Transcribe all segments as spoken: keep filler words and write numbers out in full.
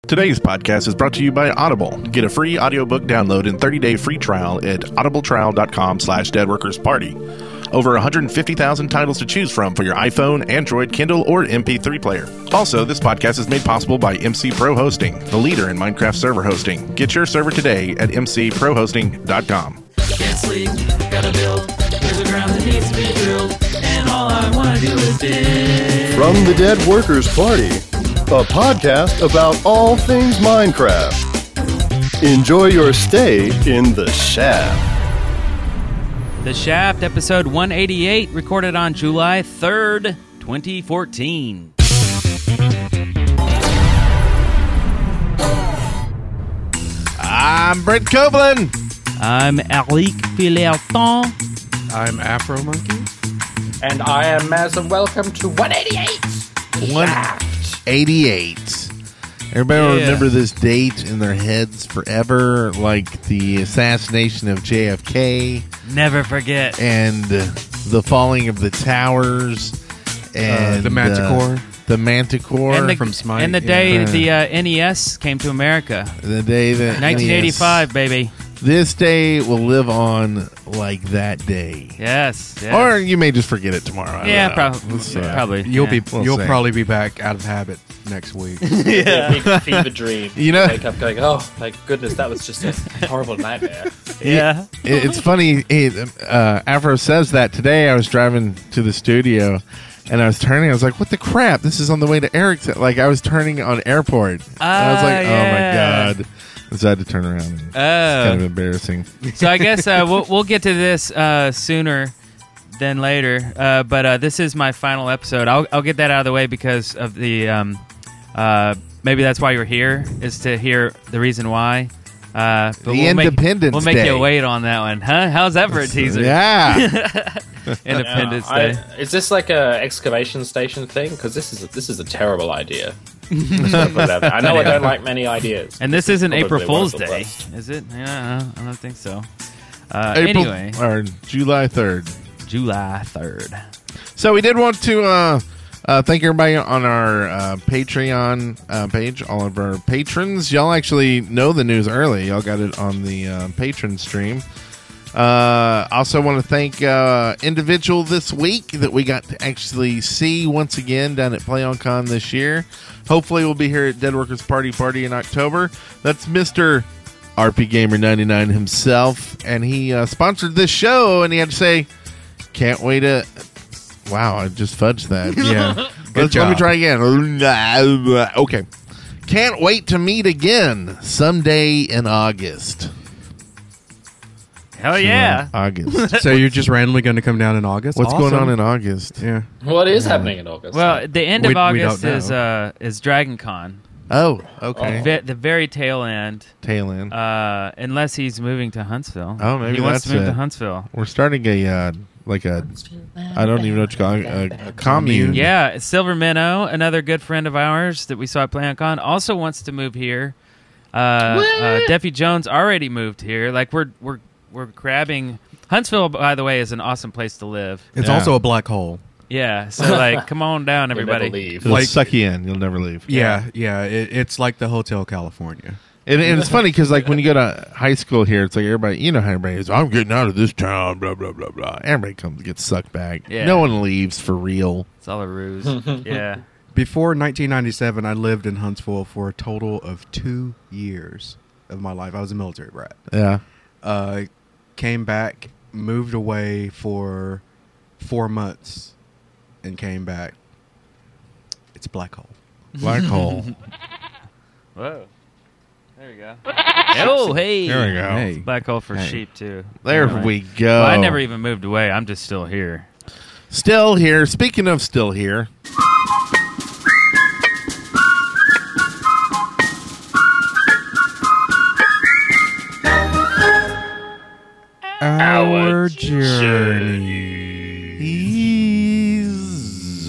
Today's podcast is brought to you by Audible. Get a free audiobook download and thirty-day free trial at audibletrial.com slash deadworkersparty. Over one hundred fifty thousand titles to choose from for your iPhone, Android, Kindle, or M P three player. Also, this podcast is made possible by M C Pro Hosting, the leader in Minecraft server hosting. Get your server today at m c pro hosting dot com. Can't sleep, gotta build. There's a ground that needs to be drilled, and all I wanna do is dig. From the Dead Workers Party, a podcast about all things Minecraft. Enjoy your stay in the Shaft. The Shaft, episode one eighty-eight, recorded on July third, twenty fourteen. I'm Brent Copeland. I'm Alec Filerton. I'm Afro Monkey. And I am Maz, and welcome to one eighty-eight. one eighty-eight. Everybody will Yeah. remember this date in their heads forever, like the assassination of J F K Never forget. and the falling of the towers and Uh, the Manticore. uh, the Manticore And the, from Smite, and the yeah. day Uh, the uh, N E S came to America. the day that nineteen eighty-five, baby. This day will live on like that day. Yes. yes. Or you may just forget it tomorrow. I don't yeah, know. prob- Let's, uh, probably. You'll yeah. be We'll you'll see. probably be back out of habit next week. Yeah. Big fever dream. You know- Wake up going, oh, thank goodness, that was just a horrible nightmare. Yeah. It- it's funny. It, uh, Afro says that today. I was driving to the studio, and I was turning. I was like, "What the crap? This is on the way to Eric's." Like I was turning on airport. and I was Ah, like, yeah. "Oh my god!" So I had to turn around. And it's Oh. kind of embarrassing. So I guess uh, we'll, we'll get to this uh, sooner than later. Uh, but uh, this is my final episode. I'll, I'll get that out of the way because of the um, uh, maybe that's why you're here, is to hear the reason why. Uh, but The we'll make- Independence We'll make Day. you wait on that one, huh? How's that for a teaser? Yeah. Independence Uh, I- Day. is this like a excavation station thing? Because this is a, this is a terrible idea. Just gonna put it out there. I know I don't like many ideas. And this isn't Probably April one Fool's of the Day, worst. is it? Yeah, I don't think so. Uh, April, anyway, or July third. July third. So we did want to uh, uh, thank everybody on our uh, Patreon uh, page, all of our patrons. Y'all actually know the news early. Y'all got it on the uh, patron stream. Uh, also want to thank uh, individual this week that we got to actually see once again down at PlayOnCon this year. Hopefully we'll be here at Dead Workers Party Party in October. That's Mister R P Gamer ninety-nine himself, and he uh, sponsored this show, and he had to say, can't wait to... Wow, I just fudged that. Yeah. Let's, let me job. try again. Okay. Can't wait to meet again someday in August. Hell yeah. August. So you're just randomly going to come down in August? What's going Awesome. on in August? Yeah. What is happening in August? Well, the end We- of we August don't know. is uh, is Dragon Con. Oh, okay. Ve- the very tail end, Tail end. uh, unless he's moving to Huntsville. Oh, maybe he wants that's to move it. to Huntsville. We're starting a, uh, like a, I don't even know what you call it, a, a commune. Yeah, Silver Minnow, another good friend of ours that we saw at PlayOnCon, also wants to move here. Uh, uh, Deffy Jones already moved here. Like we're we're we're grabbing Huntsville. By the way, is an awesome place to live. It's Yeah. also a black hole. Yeah, so like, come on down, You'll everybody. never leave. It'll Like- suck you in. You'll never leave. Yeah, yeah. It, it's like the Hotel California. And, and it's funny because, like, when you go to high school here, it's like everybody, you know how everybody is, I'm getting out of this town, blah, blah, blah, blah. Everybody comes, gets sucked back. Yeah. No one leaves for real. It's all a ruse. Yeah. Before nineteen ninety-seven, I lived in Huntsville for a total of two years of my life. I was a military brat. Yeah. Uh, came back, moved away for four months, and came back. It's a black hole. Black hole. Whoa. There we go. Oh, hey. There we go. Hey. Black hole for Hey. sheep, too. There Anyway. we go. Well, I never even moved away. I'm just still here. Still here. Speaking of still here. Our journey. He's...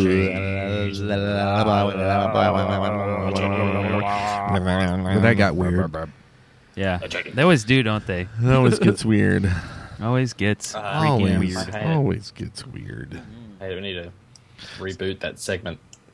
That got weird. Yeah. They always do, don't they? That always gets weird. Always gets Uh, freaking Always, weird. I hate it. always gets weird. Hey, we need to reboot that segment.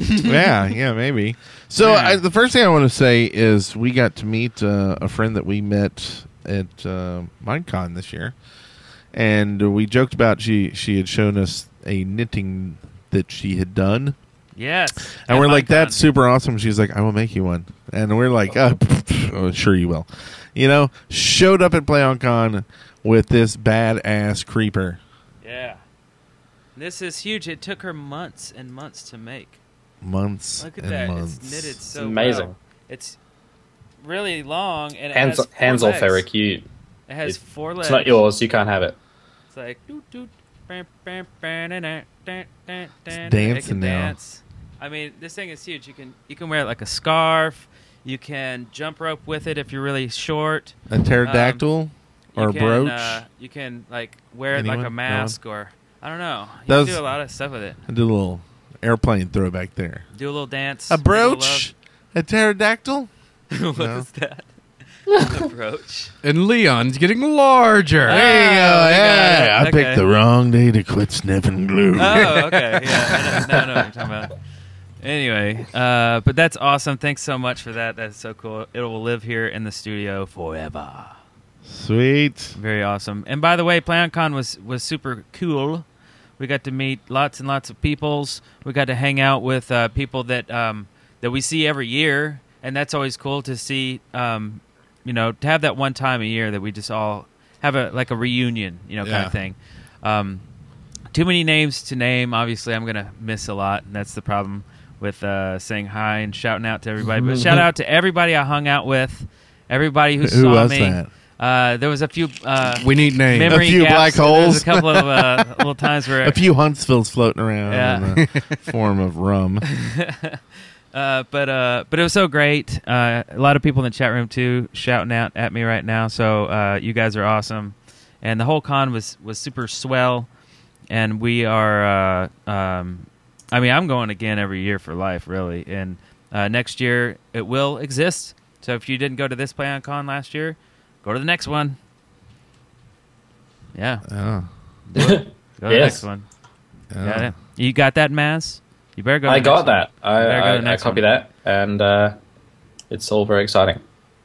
yeah, yeah, maybe. So Yeah. I, the first thing I want to say is we got to meet uh, a friend that we met at uh, Minecon this year, and we joked about she she had shown us a knitting that she had done, Yes. and At we're like, Minecon. "That's super awesome." She's like, "I will make you one," and we're like, "Oh, oh sure you will." You know, showed up at PlayOnCon with this badass creeper. Yeah. This is huge. It took her months and months to make. Months Look at and that. months. It's knitted so It's amazing. well. It's really long and it Hands, has four hands legs. off, Eric. You, It has it- four legs. it's not yours. You can't have it. It's like doot, doot, bam, bam, bam, da, da, da, da, da. It dancing can now. dance. I mean, this thing is huge. You can you can wear it like a scarf. You can jump rope with it if you're really short. A pterodactyl You or a can, brooch. Uh, you can like wear it like Anyone? a No mask or I don't know. You Those- can do a lot of stuff with it. I did a little airplane throwback there. Do a little dance. A make little brooch? A pterodactyl? love. What No. is that? A brooch. And Leon's getting larger. Ah, There you go. we got Yeah, it. I Okay. picked the wrong day to quit sniffing glue. Oh, okay. Yeah, I know, now I know what you're talking about. Anyway, uh, but that's awesome. Thanks so much for that. That's so cool. It will live here in the studio forever. Sweet. Very awesome. And by the way, PlayOnCon was was super cool. We got to meet lots and lots of peoples. We got to hang out with uh, people that um, that we see every year, and that's always cool to see. Um, you know, to have that one time a year that we just all have a like a reunion, you know, kind Yeah. of thing. Um, too many names to name. Obviously, I'm gonna miss a lot, and that's the problem with uh, saying hi and shouting out to everybody. But shout out to everybody I hung out with, everybody who, Who saw was me. that? Uh, there was a few. Uh, We need names. memory A few gaps. black There was holes. a couple of uh, little times where A few Huntsvilles floating around Yeah. in the form of rum. Uh, but uh, but it was so great. Uh, a lot of people in the chat room too shouting out at me right now. So uh, you guys are awesome, and the whole con was was super swell. And we are. Uh, um, I mean, I'm going again every year for life, really. And uh, next year it will exist. So if you didn't go to this PlayOnCon last year, go to the next one. Yeah, Oh. go to the Yes. next one. Oh. Got it? You got that, Maz? You better go. To I the got next one. that. I, Better go to the I, I next copy one. that, and uh, it's all very exciting.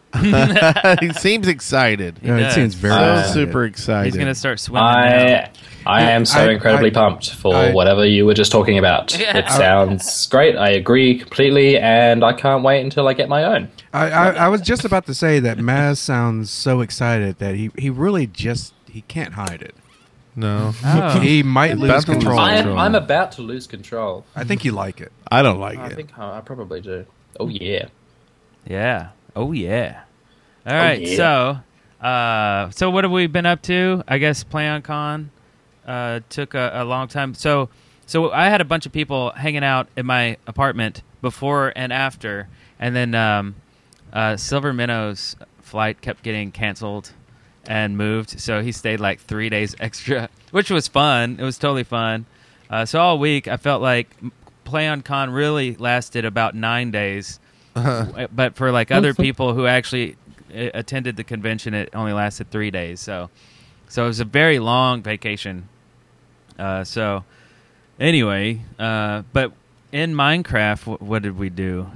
He seems excited. Yeah, it does. seems very So excited. super excited. He's gonna start swimming. now. I I am so I- incredibly I- pumped for I- whatever you were just talking about. Yeah. It sounds great. I agree completely, and I can't wait until I get my own. I, I, I was just about to say that Maz sounds so excited that he, he really just he can't hide it. No. Oh. He might About lose to lose control. I am, control. I'm about to lose control. I think you like it. I don't like I it. think I, I probably do. Oh yeah. Yeah. Oh yeah. All right. yeah. So, uh, so what have we been up to? I guess PlayOnCon uh, took a, a long time. So, so I had a bunch of people hanging out in my apartment before and after, and then um, uh, Silver Minnow's flight kept getting canceled and moved, so he stayed like three days extra, which was fun. It was totally fun. Uh, so all week, I felt like PlayOnCon really lasted about nine days. But for like other people who actually uh, attended the convention, it only lasted three days. So, so it was a very long vacation. Uh, so, anyway, uh, but in Minecraft, what, what did we do?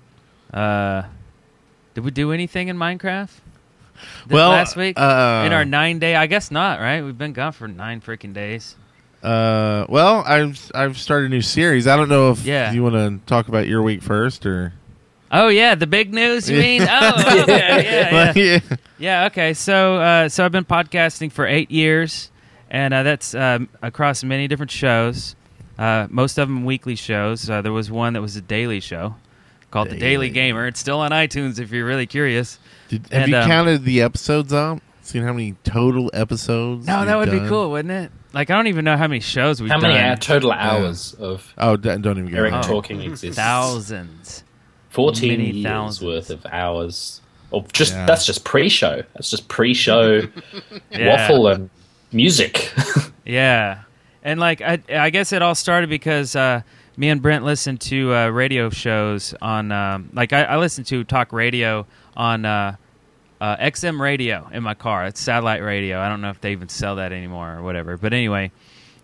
Uh, did we do anything in Minecraft? This Well, last week uh, in our nine day, I guess not. Right? We've been gone for nine freaking days. Uh, well, I've I've started a new series. I don't know if Yeah. you want to talk about your week first or. Oh yeah, the big news. You mean? Oh, okay, yeah, yeah. yeah. Yeah, okay. So uh, so I've been podcasting for eight years, and uh, that's um, across many different shows. Uh, most of them weekly shows. Uh, there was one that was a daily show called The Daily Daily. Gamer. It's still on iTunes if you're really curious. Did, have And, you um, counted the episodes up? Seen how many total episodes? No, that you've would be done? cool, wouldn't it? Like, I don't even know how many shows we've How done. many uh, total hours of Oh, d- don't even get Eric me. Oh. talking exists? Thousands. Fourteen Many years thousands. worth of hours. Or just Yeah. that's just pre-show. That's just pre-show Yeah. waffle and music. Yeah, and like I, I guess it all started because uh, me and Brent listened to uh, radio shows on, um, like I, I listened to talk radio on uh, uh, X M radio in my car. It's satellite radio. I don't know if they even sell that anymore or whatever. But anyway,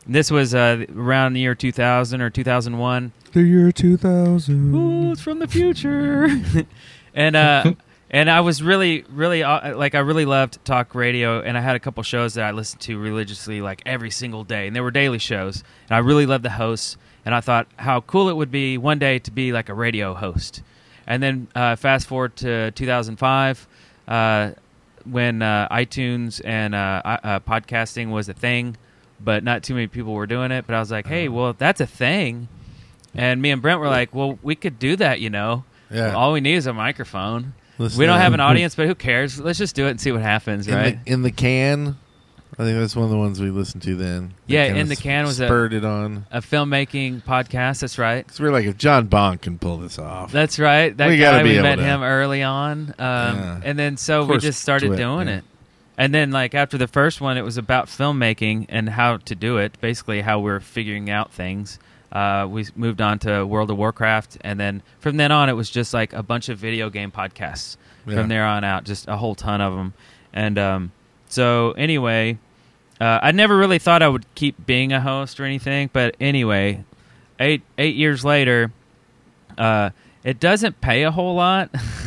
this was uh, around the year two thousand or two thousand one. The year two thousand. Ooh, it's from the future. and uh, and I was really, really uh, like I really loved talk radio, and I had a couple shows that I listened to religiously, like every single day, and they were daily shows. And I really loved the hosts, and I thought how cool it would be one day to be like a radio host. And then uh, fast forward to two thousand five, uh, when uh, iTunes and uh, uh, podcasting was a thing, but not too many people were doing it. But I was like, hey, well, that's a thing. And me and Brent were like, well, we could do that, you know. Yeah. All we need is a microphone. Listen we don't to have that. an audience, but who cares? Let's just do it and see what happens, in right? The, in the can, I think that's one of the ones we listened to then. That Yeah, kinda In the Can was a- spurred it on. A filmmaking podcast, that's right. Because we're like, if John Bonk can pull this off, That's right. That We gotta guy, be we able met to- him early on. Um, Yeah. And then so Of we course, just started Twit, doing yeah. it. And then, like, after the first one, it was about filmmaking and how to do it, basically how we're figuring out things. Uh, we moved on to World of Warcraft, and then from then on, it was just like a bunch of video game podcasts. Yeah. From there on out, just a whole ton of them. And um, so, anyway, uh, I never really thought I would keep being a host or anything, but anyway, eight eight years later, uh, it doesn't pay a whole lot.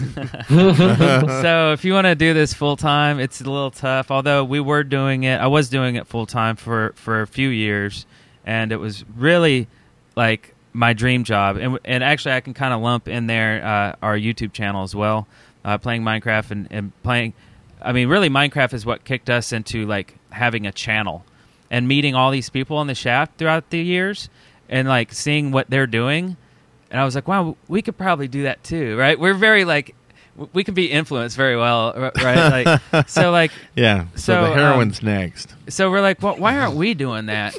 So if you want to do this full time, it's a little tough. Although we were doing it, I was doing it full time for, for a few years, and it was really like my dream job. And and actually, I can kind of lump in there uh, our YouTube channel as well, uh, playing Minecraft and, and playing. I mean, really, Minecraft is what kicked us into like having a channel and meeting all these people on the Shaft throughout the years, and like seeing what they're doing. And I was like, wow, we could probably do that too, right? We're very like, we can be influenced very well, right? Like, so like, yeah. So, So, the heroin's next. so we're like, well, why aren't we doing that?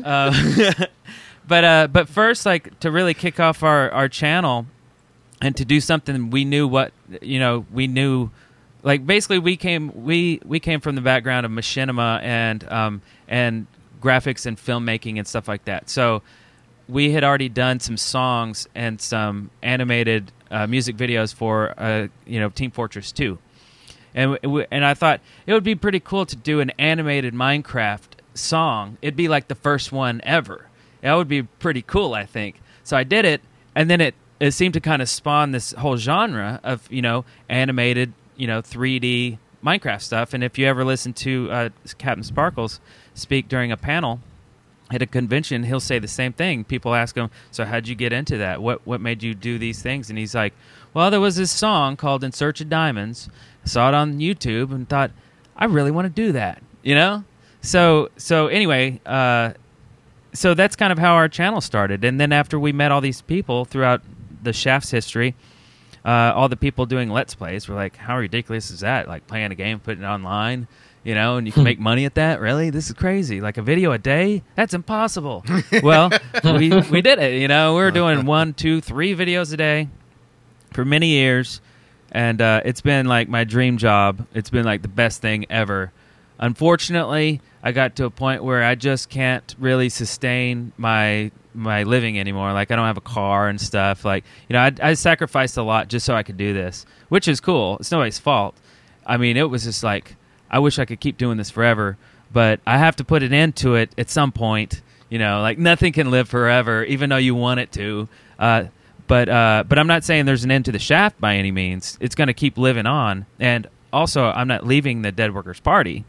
uh, but uh, but first, like to really kick off our, our channel and to do something we knew what you know we knew, like basically we came we we came from the background of machinima and um and graphics and filmmaking and stuff like that. So we had already done some songs and some animated uh, music videos for uh, you know Team Fortress two. And w- and I thought it would be pretty cool to do an animated Minecraft song. It'd be like the first one ever. That would be pretty cool, I think. So I did it, and then it, it seemed to kind of spawn this whole genre of, you know, animated, you know, three D Minecraft stuff. And if you ever listen to uh, Captain Sparkles speak during a panel at a convention, he'll say the same thing. People ask him, so how'd you get into that? What what made you do these things? And he's like, well, there was this song called In Search of Diamonds. I saw it on YouTube and thought, I really want to do that, you know? So so anyway, uh, so that's kind of how our channel started. And then after we met all these people throughout the Shaft's history, uh, all the people doing Let's Plays were like, how ridiculous is that? Like playing a game, putting it online, you know, and you can make money at that? Really? This is crazy. Like a video a day? That's impossible. Well, we we did it, you know. We were doing one, two, three videos a day for many years. And uh, it's been like my dream job. It's been like the best thing ever. Unfortunately, I got to a point where I just can't really sustain my my living anymore. Like I don't have a car and stuff. Like, you know, I, I sacrificed a lot just so I could do this, which is cool. It's nobody's fault. I mean, it was just like, I wish I could keep doing this forever, but I have to put an end to it at some point. You know, like nothing can live forever, even though you want it to. Uh, but uh, but I'm not saying there's an end to the Shaft by any means. It's going to keep living on. And also, I'm not leaving the Dead Workers Party.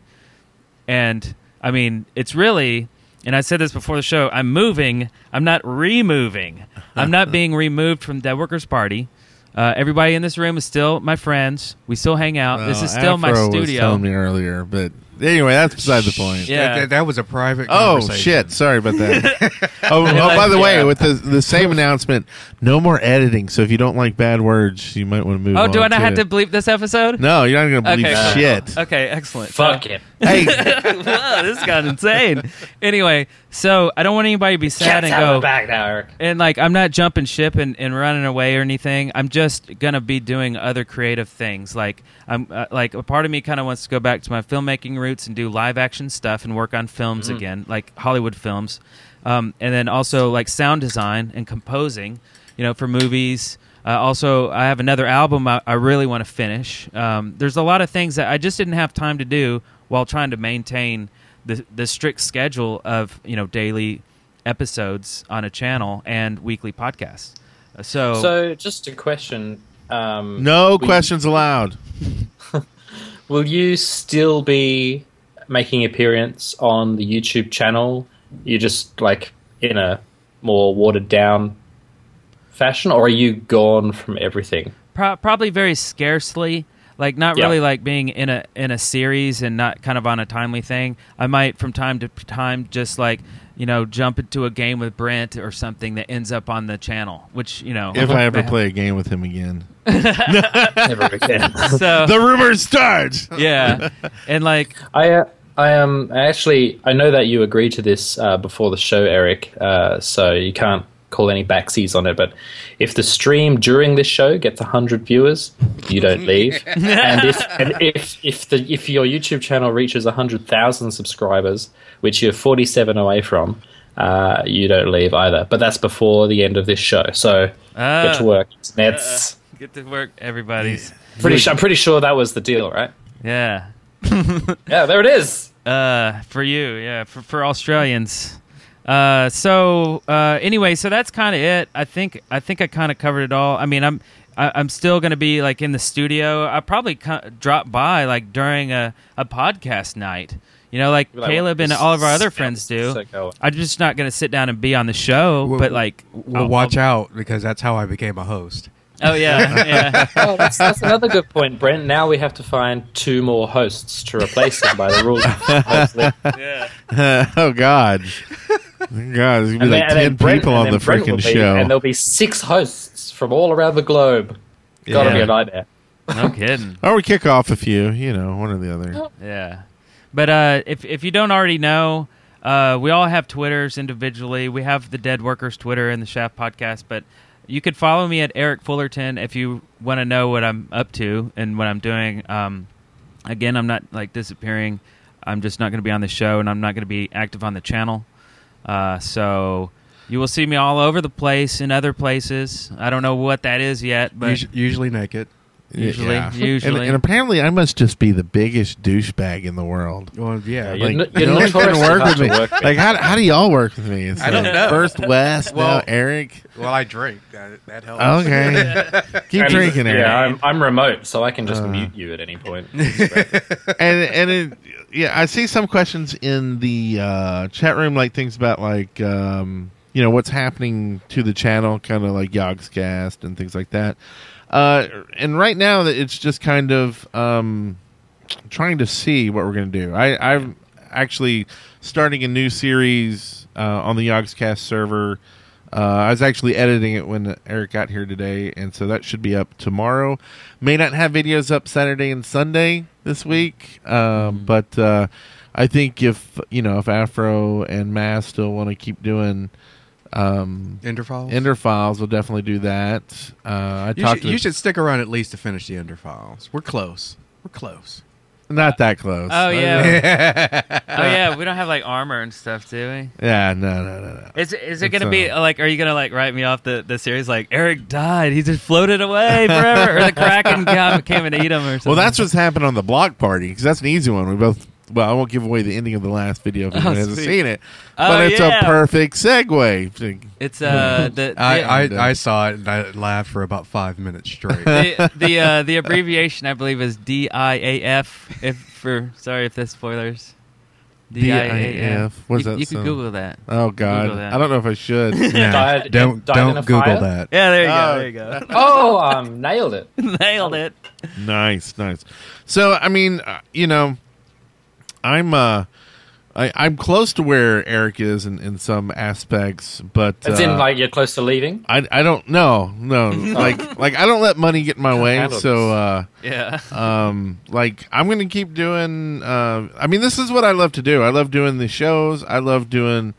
And I mean, it's really, and I said this before the show, I'm moving. I'm not removing. I'm not being removed from Dead Workers Party. Uh, everybody in this room is still my friends. We still hang out. this Well, is still my Afro was studio. telling me earlier, but anyway, that's beside the point. Yeah. That, that, that was a private Oh conversation. shit! Sorry about that. oh, oh, by the way, with the the same announcement, no more editing. So if you don't like bad words, you might want to move. Oh, on do I not too. have to bleep this episode? No, you're not going to believe Okay, shit. Okay, excellent. Fuck So- it. Hey, Whoa, this got insane. Anyway, so I don't want anybody to be sad Cat's and out of go. the bag now, Eric. And like, I'm not jumping ship and, and running away or anything. I'm just gonna be doing other creative things. Like, I'm uh, like a part of me kind of wants to go back to my filmmaking roots and do live action stuff and work on films again, like Hollywood films, um, and then also like sound design and composing, you know, for movies. Uh, also, I have another album I, I really want to finish. Um, there's a lot of things that I just didn't have time to do while trying to maintain the the strict schedule of you know daily episodes on a channel and weekly podcasts. Uh, So, So, just a question. Um, No will questions allowed. You, will you still be making appearance on the YouTube channel? You just like in a more watered down fashion, or are you gone from everything? Pro- probably very scarcely, like not Yeah. really like being in a in a series and not kind of on a timely thing. I might from time to time just like you know jump into a game with Brent or something that ends up on the channel, which you know If I ever may- play a game with him again. Never again. So The rumors start. yeah, and like I uh, I um I actually I know that you agreed to this uh, before the show, Eric. Uh, so you can't call any backsies on it. But if the stream during this show gets a hundred viewers, you don't leave. and if and if if the if your YouTube channel reaches a hundred thousand subscribers, which you're forty seven away from, uh, you don't leave either. But that's before the end of this show. So Ah. get to work. That's get to work, everybody's pretty. Su- I'm pretty sure that was the deal, right? yeah. Yeah, there it is. Uh, for you, yeah, for for Australians. Uh, so uh, anyway, so that's kind of it. I think I think I kind of covered it all. I mean, I'm I, I'm still going to be like in the studio. I probably co- drop by like during a, a podcast night. You know, like, Like, Caleb and this all of our other smells friends do. so good. I'm just not going to sit down and be on the show, Well, but like, Well, I'll- watch I'll- out because that's how I became a host. Oh yeah, yeah. Oh, that's, that's another good point, Brent. Now we have to find two more hosts to replace him by the rules. of Oh God. God, there's gonna be like ten Brent- people and on the then Brent will freaking be- show. and there'll be six hosts from all around the globe. Got to Yeah. be a nightmare. No kidding. Or we kick off a few, you know, one or the other. Yeah, but uh, if if you don't already know, uh, we all have Twitters individually. We have the Dead Workers Twitter and the Shaft Podcast, but you could follow me at Eric Fullerton if you want to know what I'm up to and what I'm doing. Um, again, I'm not like disappearing. I'm just not going to be on the show, and I'm not going to be active on the channel. Uh, so you will see me all over the place in other places. I don't know what that is yet, but Us- usually naked. Usually, Yeah. usually. And, and apparently, I must just be the biggest douchebag in the world. Well, yeah. Yeah, Like, You're n- you're no one's gonna notoriously work hard with to me. work with. Like, how, how do y'all work with me? It's I don't like know. First West, Well- now Eric. well, I drink. That, that helps. Okay, keep And- drinking, Eric. Yeah, I'm, I'm remote, so I can just Uh. mute you at any point. and and it, yeah, I see some questions in the uh, chat room, like things about like um, you know what's happening to the channel, kind of like Yogscast and things like that. Uh, and right now, that it's just kind of um, trying to see what we're going to do. I, I'm actually starting a new series uh, on the Yogscast server. Uh, I was actually editing it when Eric got here today, and so that should be up tomorrow. May not have videos up Saturday and Sunday this week, um, but uh, I think if you know if Afro and Mass still want to keep doing um, Ender Files? Ender Files, we'll definitely do that. Uh, I You, talked should, to you should stick around at least to finish the Ender Files. We're close. We're close. not that close. Oh yeah, oh yeah. We don't have like armor and stuff, do we? yeah, no, no, no, no. Is is it It's, gonna be uh, like? Are you gonna like write me off the, the series like Eric died? He just floated away forever, or the Kraken came, came and ate him, or something? Well, that's what's happened on the block party because that's an easy one. We both. Well, I won't give away the ending of the last video if anyone hasn't sweet. seen it, Oh, but it's yeah. a perfect segue. It's uh the the, I, I, And, uh, I saw it and I laughed for about five minutes straight. the the, uh, the abbreviation I believe is D I A F. If for sorry if that's spoilers. D I A F. What does You, that you can sound? Google that. Oh God, Google that. I don't know if I should. Nah, Died- don't died don't in a Google fire? that. Yeah, there you Oh. go. There you go. Oh, um, nailed it. Nailed it. Nice, nice. So, I mean, uh, you know, I'm uh, I, I'm close to where Eric is in, in some aspects, but As uh, in, like, you're close to leaving. I I don't know, no, like like I don't let money get in my way. handle So, uh, Yeah. um, like I'm gonna keep doing. Uh, I mean, this is what I love to do. I love doing the shows. I love doing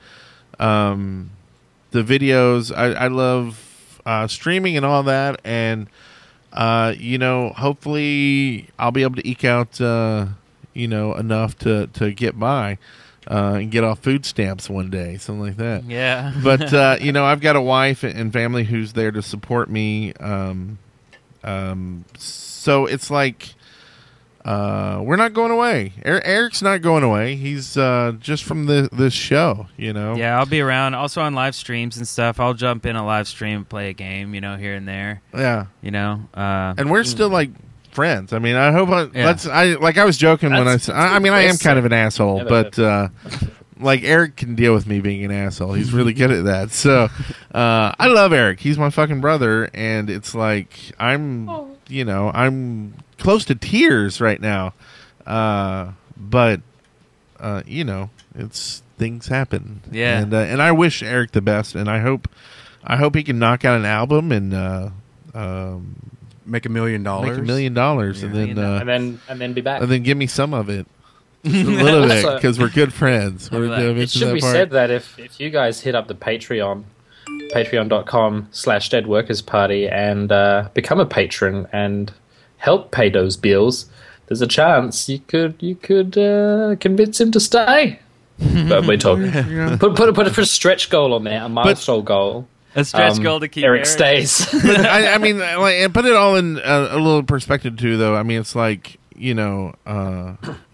um, the videos. I, I love uh, streaming and all that, and uh, you know, hopefully, I'll be able to eke out. Uh, you know, enough to, to get by uh, and get off food stamps one day, something like that. Yeah. But, uh, you know, I've got a wife and family who's there to support me. Um, um, so it's like, uh, we're not going away. Er- Eric's not going away. He's uh, just from the this show, you know. Yeah, I'll be around. Also on live streams and stuff. I'll jump in a live stream, play a game, you know, here and there. Yeah. You know, uh, And we're still like friends. I mean, I hope I, Yeah. let's. I like I was joking when I That's- said. I, I mean, I am that's kind of an asshole, Never but uh, like Eric can deal with me being an asshole. He's really good at that. So uh, I love Eric. He's my fucking brother, and it's like I'm, you know, I'm close to tears right now. Uh, but uh, you know, it's things happen. Yeah. and uh, and I wish Eric the best, and I hope, I hope he can knock out an album and. Uh, um, Make a million dollars. Make a million dollars, and then uh, and then and then be back. and then give me some of it, just a little bit, Also- because we're good friends. We're, Like, uh, it It mention should that be part. said that if, if you guys hit up the Patreon, patreon.com slash dead workers party and uh, become a patron and help pay those bills, there's a chance you could you could uh, convince him to stay. But we're talking. Put, put, put, a, put a stretch goal on there, a milestone goal. a stretch Um, goal to keep Eric stays. But I, I mean, like, and put it all in uh, a little perspective too. Though, I mean, it's like you know, uh,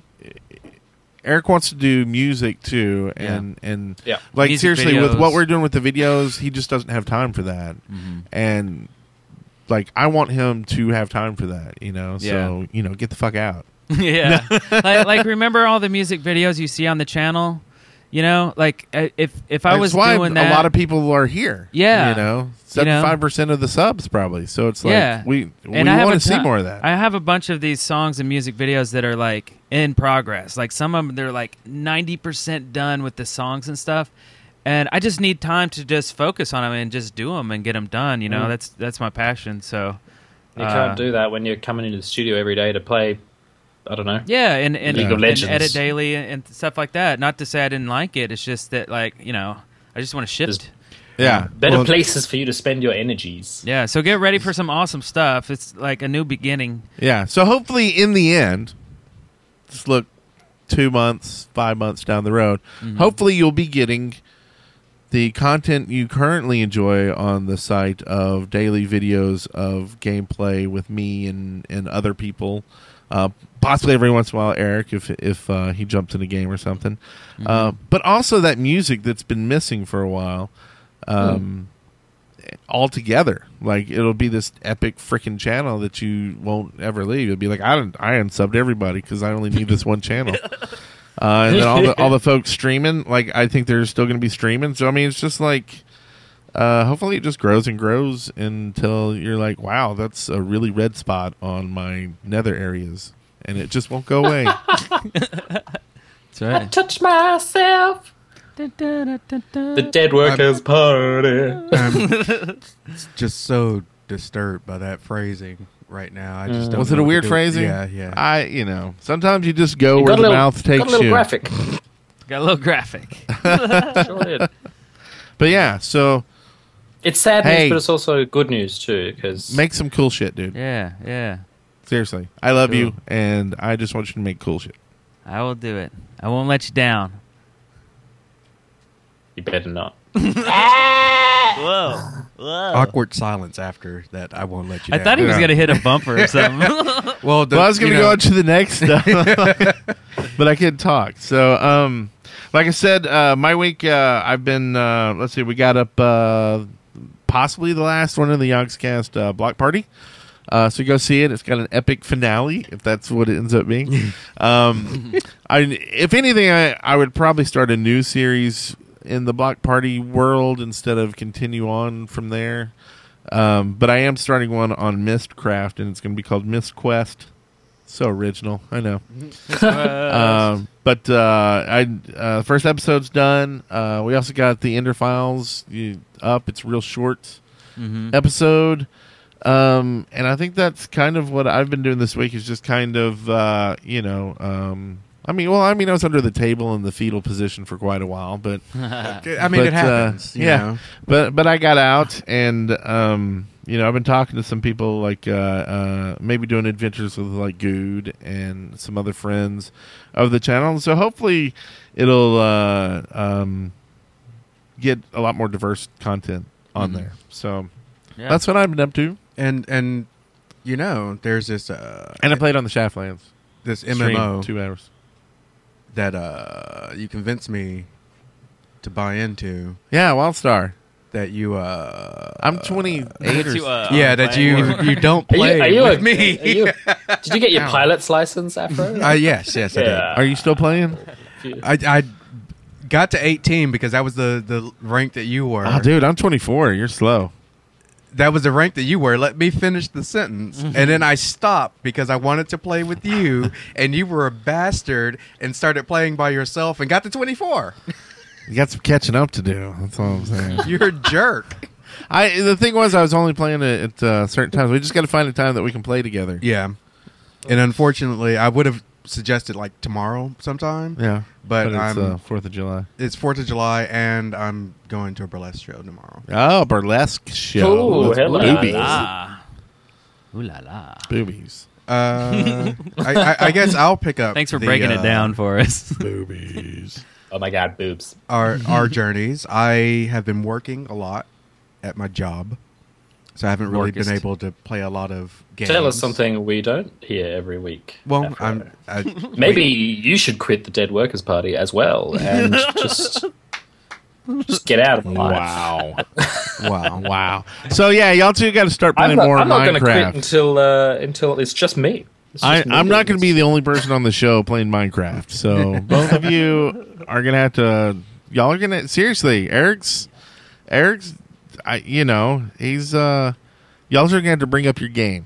Eric wants to do music too, and and Yeah. like Music seriously, with what videos. we're doing with the videos, he just doesn't have time for that, Mm-hmm. and like I want him to have time for that. You know, so Yeah. you know, get the fuck out. yeah. like, like, remember all the music videos you see on the channel? You know, like uh, if if I That's was why doing a that, lot of people are here. Yeah. you know, seventy-five percent of the subs probably. So it's like Yeah. we we And I have want a to see ton- more of that. I have a bunch of these songs and music videos that are like in progress. Like some of them, they're like ninety percent done with the songs and stuff. And I just need time to just focus on them and just do them and get them done. You know, Mm. that's that's my passion. So You uh, can't do that when you're coming into the studio every day to play, I don't know. Yeah, and and, League of and Legends. edit daily and, and stuff like that. Not to say I didn't like it. It's just that, like, you know, I just want to shift. There's yeah, Better Well, places for you to spend your energies. Yeah, so get ready for some awesome stuff. It's like a new beginning. Yeah. So hopefully, in the end, just look two months, five months down the road. Mm-hmm. Hopefully, you'll be getting the content you currently enjoy on the site of daily videos of gameplay with me and, and other people. Uh, possibly every once in a while, Eric, if if uh, he jumps in a game or something. Uh, but also that music that's been missing for a while. Um, all together, like it'll be this epic freaking channel that you won't ever leave. It'll be like I I unsubbed everybody because I only need this one channel. Uh, and then all the all the folks streaming, like I think they're still going to be streaming. So I mean, it's just like, uh, hopefully it just grows and grows until you're like, wow, that's a really red spot on my nether areas, and it just won't go away. That's right. Touch myself. The Dead Workers Party. I'm just so disturbed by that phrasing right now. I just don't Was it know a what weird to do. phrasing? Yeah, yeah. I, you know, sometimes you just go It where got a the little, mouth takes got a little you. graphic. Got a little graphic. Sure did. But yeah, so It's sad Hey. news, but it's also good news too. Because make some cool shit, dude. Yeah, yeah. Seriously, I love Cool. you, and I just want you to make cool shit. I will do it. I won't let you down. you better not. Whoa. Whoa. Awkward silence after that. I won't let you I down. thought he was Yeah. going to hit a bumper or something. Well, the, Well, I was going you to go know, on to the next stuff, but I can't talk. So, um, like I said, uh, my week, uh, I've been, uh, let's see, we got up uh, possibly the last one of the Yogscast uh, block party. Uh, so go see it. It's got an epic finale, if that's what it ends up being. um, I, if anything, I, I would probably start a new series in the block party world instead of continue on from there. Um, but I am starting one on Mistcraft, and it's going to be called Mist Quest. So original, I know. um, but uh, I uh, first episode's done. Uh, we also got the Ender Files you, up. It's a real short Mhm. episode, um, and I think that's kind of what I've been doing this week. Is just kind of uh, you know. Um, I mean, well, I mean, I was under the table in the fetal position for quite a while, but I mean, but, it happens. uh, you yeah. know? but but I got out, and um, you know, I've been talking to some people, like uh, uh, maybe doing adventures with like Good and some other friends of the channel. So hopefully, it'll uh, um, get a lot more diverse content on Mm-hmm. there. So Yeah. that's what I've been up to, And and you know, there's this. Uh, and I played on the Shaftlands. this M Stream, M O two hours. that uh, you convinced me to buy into. Yeah, WildStar. That you, uh, I'm twenty-eight. That or you, uh, yeah, are that playing you with. you don't Are you, play are you with a, me. are you a- did you get your pilot's license, Afro? uh, yes, yes, I did. Yeah. Are you still playing? I, I got to eighteen because that was the, the rank that you were. Oh, dude, I'm twenty-four. You're slow. That was the rank that you were. Let me finish the sentence. And then I stopped because I wanted to play with you, and you were a bastard and started playing by yourself and got to twenty-four. You got some catching up to do. That's all I'm saying. You're a jerk. I the thing was, I was only playing it at uh, certain times. We just got to find a time that we can play together. Yeah. And unfortunately, I would have suggested like tomorrow sometime. Yeah, But, it's I'm uh, Fourth of July. it's fourth of July, and I'm going to a burlesque show tomorrow. Oh, burlesque show. Ooh, With hello. boobies. Ah. Ooh la la. Boobies. Uh, I, I, I guess I'll pick up. Thanks for the, breaking uh, it down for us. Boobies. Oh my God, boobs. Our our journeys. I have been working a lot at my job, so I haven't really Workist. been able to play a lot of games. Tell us something we don't hear every week. Well, Afro. I'm. I, Maybe you should quit the Dead Workers Party as well and just just get out of the life. Wow. wow. Wow. So yeah, y'all two got to start playing I'm not, more I'm not going to quit Minecraft. until uh, until it's just me. It's I, just me I'm not doing going to be this. the only person on the show playing Minecraft. So both of you are going to have to. Y'all are going to seriously. Eric's, Eric's, I you know he's uh, y'all are going to have to bring up your game.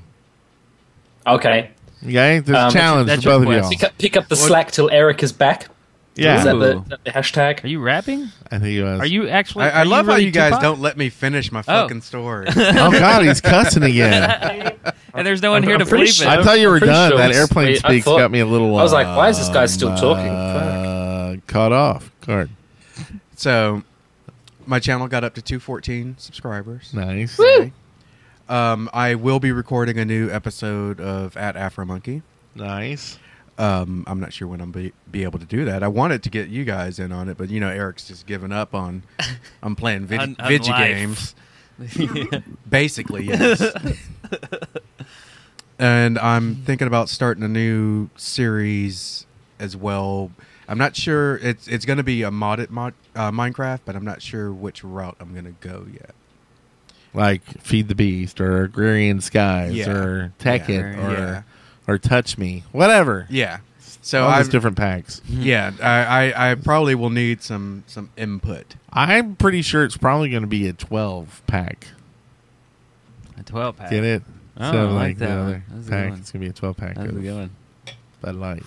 Okay. Okay, there's a Um, challenge that's for your both of y'all. quest. Pick up, pick up the slack till Eric is back. Yeah, Is that the, Ooh. is that the hashtag? Are you rapping? I think he was. Are you actually? I, I are love you really how you guys Tupac? don't let me finish my fucking story. Oh God, he's cussing again. And there's no one I'm- here I'm to pretty believe sure- it. I thought you were pretty done. sure That it's- airplane wait, I speaks thought- got me a little. I was like, why is this guy still talking? Uh, caught off guard. So, my channel got up to two fourteen subscribers. Nice. Okay. Um, I will be recording a new episode of At Afro Monkey. Nice. Um, I'm not sure when I'm be, be able to do that. I wanted to get you guys in on it, but you know Eric's just given up on. I'm playing vid- On- on video life. games. Basically, yes. And I'm thinking about starting a new series as well. I'm not sure it's it's going to be a modded mod, uh, Minecraft, but I'm not sure which route I'm going to go yet. Like Feed the Beast or Agrarian Skies Yeah. or Tech Yeah. It or Yeah. or Touch Me, whatever. Yeah. So All those I've, different packs. yeah, I, I I probably will need some some input. I'm pretty sure it's probably going to be a twelve pack. A twelve pack. Get it? Oh, so I like like the that one. other That's a good pack, one. it's going to be a twelve pack That's a of good one. Bud Light.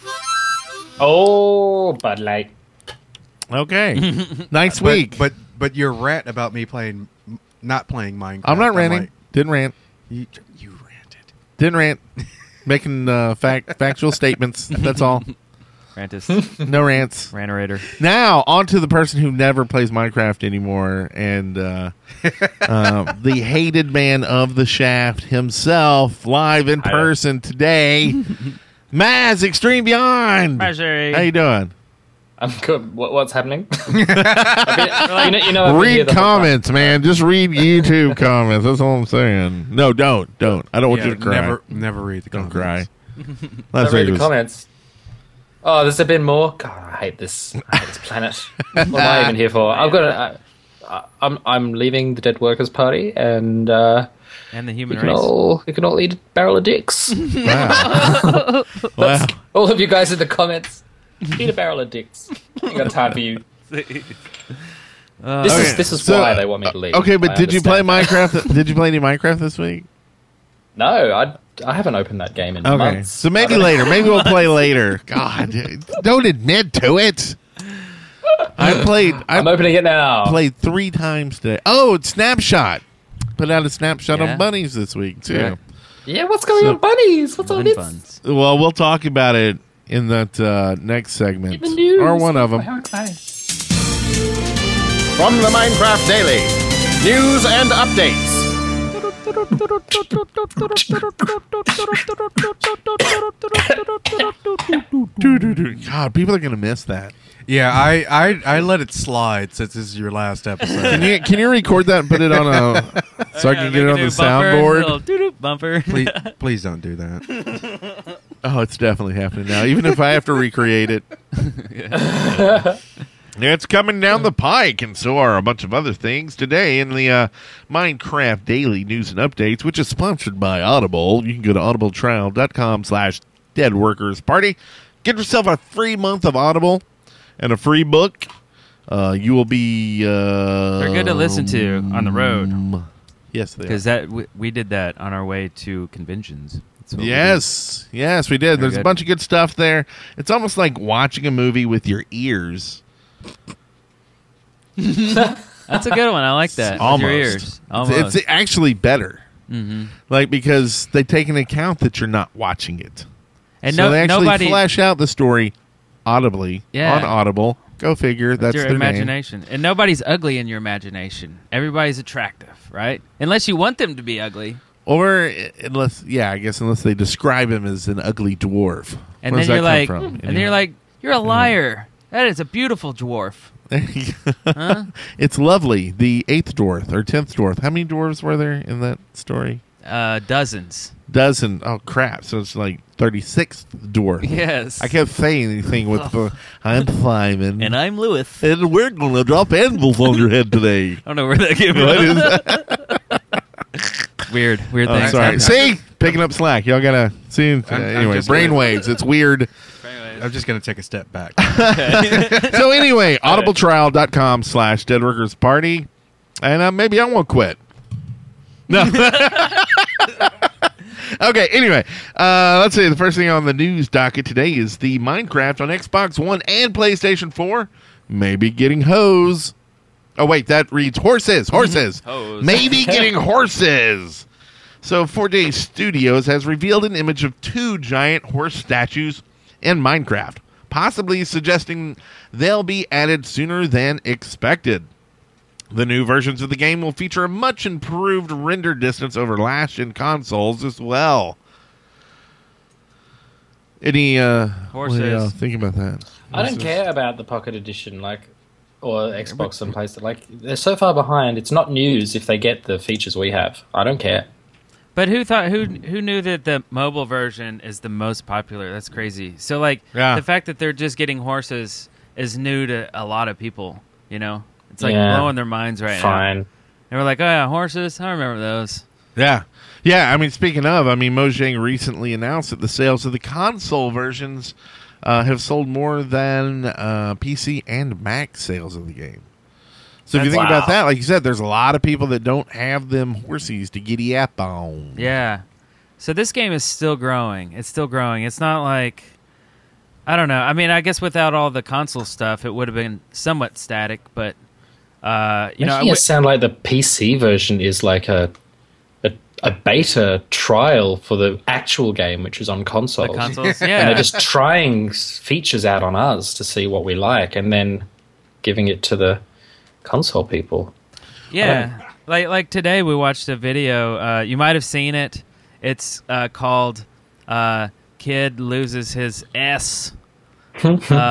Oh, Bud Light. Okay. Next But, week. but but your rant about me playing not playing Minecraft. I'm not I'm ranting. like, Didn't rant. you, you ranted. Didn't rant. Making uh, fact factual statements. That's all. Rantus. No rants. Ranterator. Now, on to the person who never plays Minecraft anymore and uh, uh, the hated man of the Shaft himself, live in I know. person today, Maz Extreme Beyond. Marjorie. How you doing? I'm good. What, what's happening? I've been- you know, you know, I've been here Read the whole time. comments, man. Just read YouTube comments. That's all I'm saying. No, don't. Don't. I don't want Yeah, you to cry. Never never read the Don't comments. cry. Don't Last read week the was- comments. Oh, there's been more. God, I hate this. I hate this planet. What am I even here for? I've got. A, I, I'm I'm leaving the Dead Workers Party, and uh, And the you human can race. all you can all eat a barrel of dicks. Wow. wow. All of you guys in the comments, eat a barrel of dicks. I ain't got time for you. This Okay, is this is so- why they want me to leave. Okay, but I did you play understand. Minecraft? Did you play any Minecraft this week? No, I I haven't opened that game in Okay, months. so maybe I don't- later. Maybe we'll play later. God, don't admit to it. I played. I I'm opening it now. played three times today. Oh, it's Snapshot. Put out a snapshot Yeah. on bunnies this week too. Yeah. Yeah, what's going So- on, bunnies? What's all Fun this? buns. Well, we'll talk about it in that uh, next segment The news. or one of them. How exciting. From the Minecraft Daily, news and updates. God, people are gonna miss that. Yeah, I, I I let it slide since this is your last episode. Can you can you record that and put it on a so I can get it on the soundboard? Bumper. please please don't do that. Oh, it's definitely happening now. Even if I have to recreate it. It's coming down the pike, and so are a bunch of other things today in the uh, Minecraft Daily News and Updates, which is sponsored by Audible. You can go to audibletrial.com slash deadworkersparty. Get yourself a free month of Audible and a free book. Uh, you will be... Uh, They're good to listen to on the road. Yes, they are. Because that we, we did that on our way to conventions. That's what we Yes, yes, we did. Very There's a good. bunch of good stuff there. It's almost like watching a movie with your ears. did. That's a good one. I like that. With Almost. your ears. Almost. It's, it's actually better. Mhm. Like, because they take into account that you're not watching it. And so no, they actually nobody. flash out the story audibly Yeah. on Audible. Go figure. That's your their name. imagination. And nobody's ugly in your imagination. Everybody's attractive, right? Unless you want them to be ugly. Or uh, unless, yeah, I guess unless they describe him as an ugly dwarf. And Where then does you're that come like, from? and then you're like, you're a liar. That is a beautiful dwarf. Huh? It's lovely. The eighth dwarf or tenth dwarf. How many dwarves were there in that story? Uh, dozens. Dozen. Oh crap! So it's like thirty-sixth dwarf. Yes. I kept saying anything with the I'm Simon, And I'm Lewis. and we're going to drop anvils on your head today. I don't know where that came What from. is that? Weird, weird Oh, things. sorry. happen. See, picking up slack. Y'all gotta see. Uh, I'm anyway, just gonna- brainwaves. It's weird. I'm just going to take a step back. So anyway, audibletrial.com slash deadworkersparty, and uh, maybe I won't quit. No. Okay, anyway, uh, let's see. The first thing on the news docket today is the Minecraft on Xbox One and PlayStation four maybe getting hose. Oh, wait, that reads horses. Horses. Hose. Maybe getting horses. So four J Studios has revealed an image of two giant horse statues in Minecraft, possibly suggesting they'll be added sooner than expected. The new versions of the game will feature a much improved render distance over last-gen consoles as well. Any uh, Horses. What do y'all think about that? I don't care about the Pocket Edition, like, or Xbox and PlayStation. Like, they're so far behind. It's not news if they get the features we have. I don't care. But who thought who who knew that the mobile version is the most popular? That's crazy. So like Yeah. the fact that they're just getting horses is new to a lot of people. You know, it's like Yeah. blowing their minds right now. Fine. And we're like, oh yeah, horses. I remember those. Yeah. Yeah, I mean, speaking of, I mean, Mojang recently announced that the sales of the console versions uh, have sold more than uh, P C and Mac sales of the game. So if you That's- think about Wow. that, like you said, there's a lot of people that don't have them horsies to giddy up on. Yeah. So this game is still growing. It's still growing. It's not like I don't know. I mean, I guess without all the console stuff, it would have been somewhat static. But uh, you know, I Making w- it sound like the P C version is like a, a a beta trial for the actual game, which is on consoles. the consoles, And yeah. they're just trying s- features out on us to see what we like, and then giving it to the console people. Yeah, like like today we watched a video. Uh, you might have seen it. It's uh, called uh, "Kid Loses His S" uh,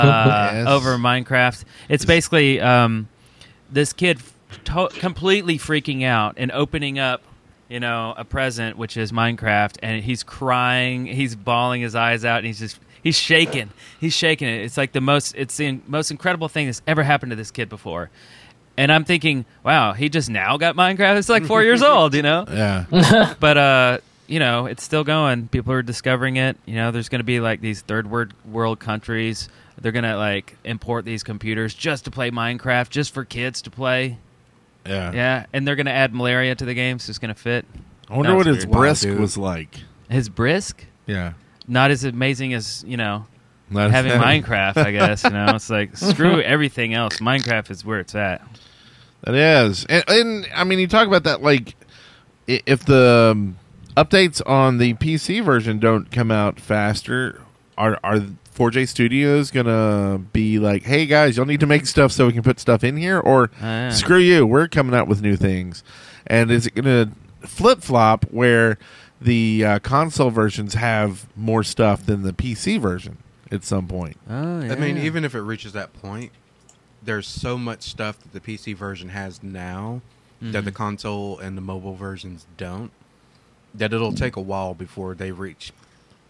over Minecraft. It's basically um, this kid to- completely freaking out and opening up, you know, a present, which is Minecraft, and he's crying, he's bawling his eyes out, and he's just he's shaking, he's shaking it. It's like the most, it's the most incredible thing that's ever happened to this kid before. And I'm thinking, wow, he just now got Minecraft. It's like four years old, you know. Yeah. But uh, you know, it's still going. People are discovering it. You know, there's going to be like these third world world countries. They're going to like import these computers just to play Minecraft, just for kids to play. Yeah. Yeah, and they're going to add malaria to the game, so it's going to fit. I wonder No, what it's his weird. brisk Wow, dude. was like. His brisk, Yeah. not as amazing as you know Not having as- Minecraft. I guess you know it's like screw everything else. Minecraft is where it's at. It is, and, and I mean, you talk about that. Like, i- if the um, updates on the P C version don't come out faster, are are four J Studios gonna be like, "Hey guys, y'all need to make stuff so we can put stuff in here," or yeah. screw you, we're coming out with new things? And is it gonna flip flop where the uh, console versions have more stuff than the P C version at some point? Oh, yeah. I mean, even if it reaches that point, there's so much stuff that the P C version has now that the console and the mobile versions don't, that it'll take a while before they reach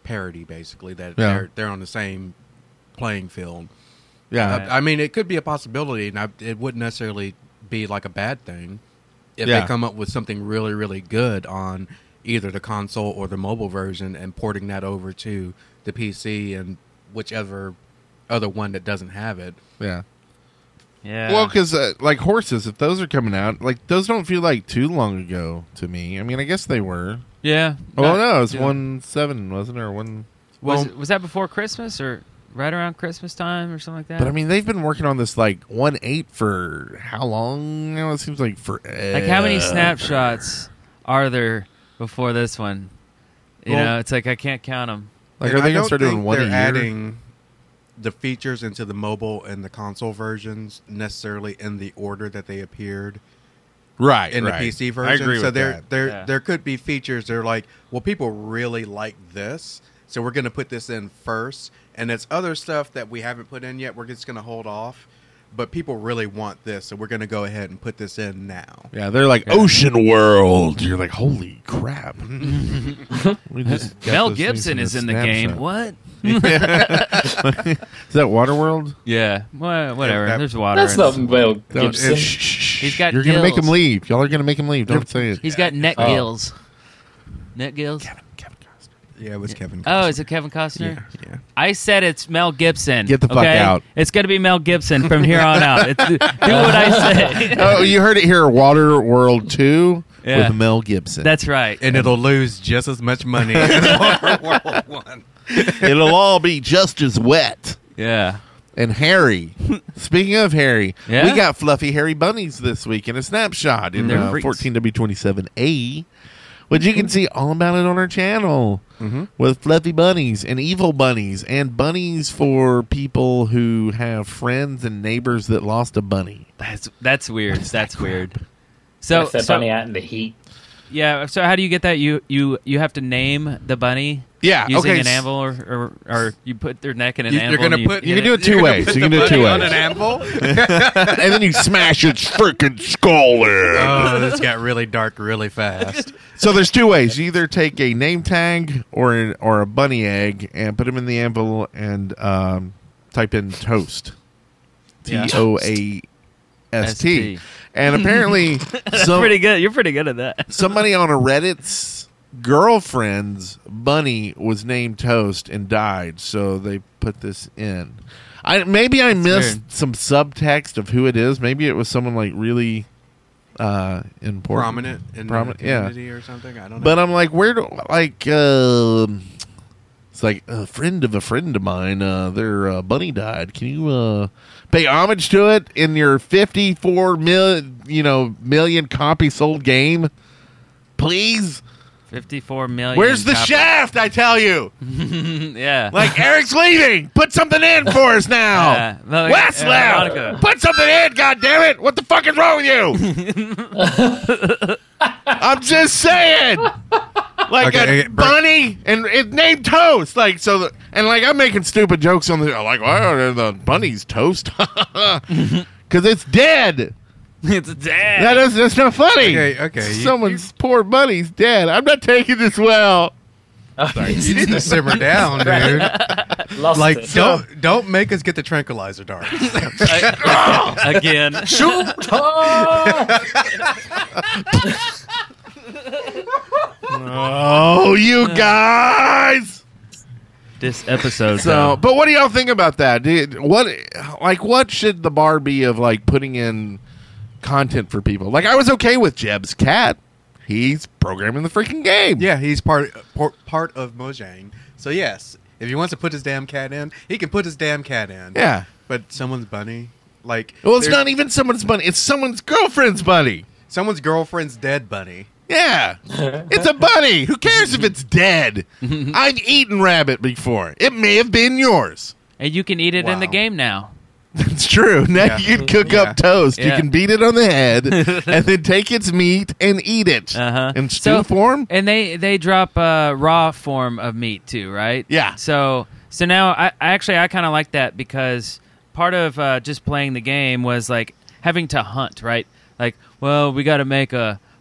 parity, basically. That Yeah. they're they're on the same playing field. Yeah. Uh, I mean, it could be a possibility, and I, it wouldn't necessarily be like a bad thing if Yeah. they come up with something really, really good on either the console or the mobile version and porting that over to the P C and whichever other one that doesn't have it. Yeah. Yeah. Well, because uh, like horses, if those are coming out, like those don't feel like too long ago to me. I mean, I guess they were. yeah. Oh Not- no, it was yeah. one seven, wasn't it, or one? Was Well- was that before Christmas or right around Christmas time or something like that? But I mean, they've been working on this like one eight for how long? You know, it seems like for like how many snapshots are there before this one? You Well- know, it's like I can't count them. Like, And are they I gonna don't start doing think one a they're year? adding the features into the mobile and the console versions necessarily in the order that they appeared Right in right. the P C I version. agree so with there that. there Yeah. there could be features that are like, well, people really like this, so we're going to put this in first, and it's other stuff that we haven't put in yet. We're just going to hold off, but people really want this, so we're going to go ahead and put this in now. Yeah, they're like Ocean World. You're like, holy crap! We just got Mel those things Gibson a is in the game. snapshot. What? Is that Waterworld? Yeah. Well, whatever. that- There's water. That's in not it. Mel Don't- Gibson. shh, shh, shh. He's got You're gonna make gills. him leave. Y'all are gonna make him leave. Don't say it. He's got neck Oh. gills. Neck gills. Kevin, Kevin Costner. Yeah, it was Kevin. Oh, Costner. is it Kevin Costner? Yeah. I said it's Mel Gibson. Get the fuck okay? out. It's going to be Mel Gibson from here on out. It's, do what I say. Oh, you heard it here. Waterworld two Yeah. with Mel Gibson. That's right. And it'll lose just as much money as Waterworld one. It'll all be just as wet. Yeah. And Harry. Speaking of Harry, Yeah? we got fluffy hairy bunnies this week in a snapshot in They're uh, freaks. fourteen W twenty-seven A, which you can see all about it on our channel Mm-hmm. with fluffy bunnies and evil bunnies and bunnies for people who have friends and neighbors that lost a bunny. That's that's weird. That's weird. So, Left that so bunny out in the heat. yeah. So how do you get that? You you you have to name the bunny. Yeah, Using okay, an s- anvil, or, or or you put their neck in an You, anvil. you're gonna and you, put You can do it you're two gonna ways. put You can the do it bunny two on ways. an anvil. and then you smash its freaking skull in. Oh, this got really dark really fast. So there's two ways. You either take a name tag or an, or a bunny egg and put them in the envelope and um, type in toast. T Yeah. O A S T. S T. And apparently That's some, pretty good. You're pretty good at that. somebody on a Reddit's girlfriend's bunny was named Toast and died, so they put this in. I maybe I missed weird. some subtext of who it is. Maybe it was someone like really uh important. Prominent in Prominent, the yeah. community or something. I don't know. But I'm like, where do like um it's like a friend of a friend of mine, uh their uh, bunny died. Can you uh pay homage to it in your fifty-four mil you know million copy sold game? Please? Fifty-four million. Where's the copies. shaft, I tell you? Yeah. Like Eric's leaving. Put something in for us now. Yeah. Well, Wes uh, left. Veronica. Put something in, God damn it. What the fuck is wrong with you? I'm just saying. Like Okay, a okay, Bert- bunny and it named Toast. Like so the, and like I'm making stupid jokes on the like why are the bunnies toast? Cuz it's dead. It's dead. That is that's not funny. Okay, okay, you- Someone's poor bunny's dead. I'm not taking this well. you need to simmer down, dude. Lost Like, it. don't don't make us get the tranquilizer dart. Again. Oh, you guys. This episode. So, though. but what do y'all think about that? Do you- what, like, what should the bar be of like putting in content for people? Like, I was okay with Jeb's cat. He's programming the freaking game. Yeah, he's part part, part of Mojang. So yes, if he wants to put his damn cat in, he can put his damn cat in. Yeah. But someone's bunny, like, Well, it's there's not even someone's bunny. It's someone's girlfriend's bunny. someone's girlfriend's dead bunny. Yeah. It's a bunny. Who cares if it's dead? I've eaten rabbit before. It may have been yours. And you can eat it in the Wow. game now. That's true. Now Yeah. you can cook Yeah. up toast. You Yeah. can beat it on the head and then take its meat and eat it. Uh-huh. In stew So- form? And they they drop a raw form of meat too, right? Yeah. So so now I, I actually I kind of like that because part of uh, just playing the game was like having to hunt, right? Like, well, we got to make a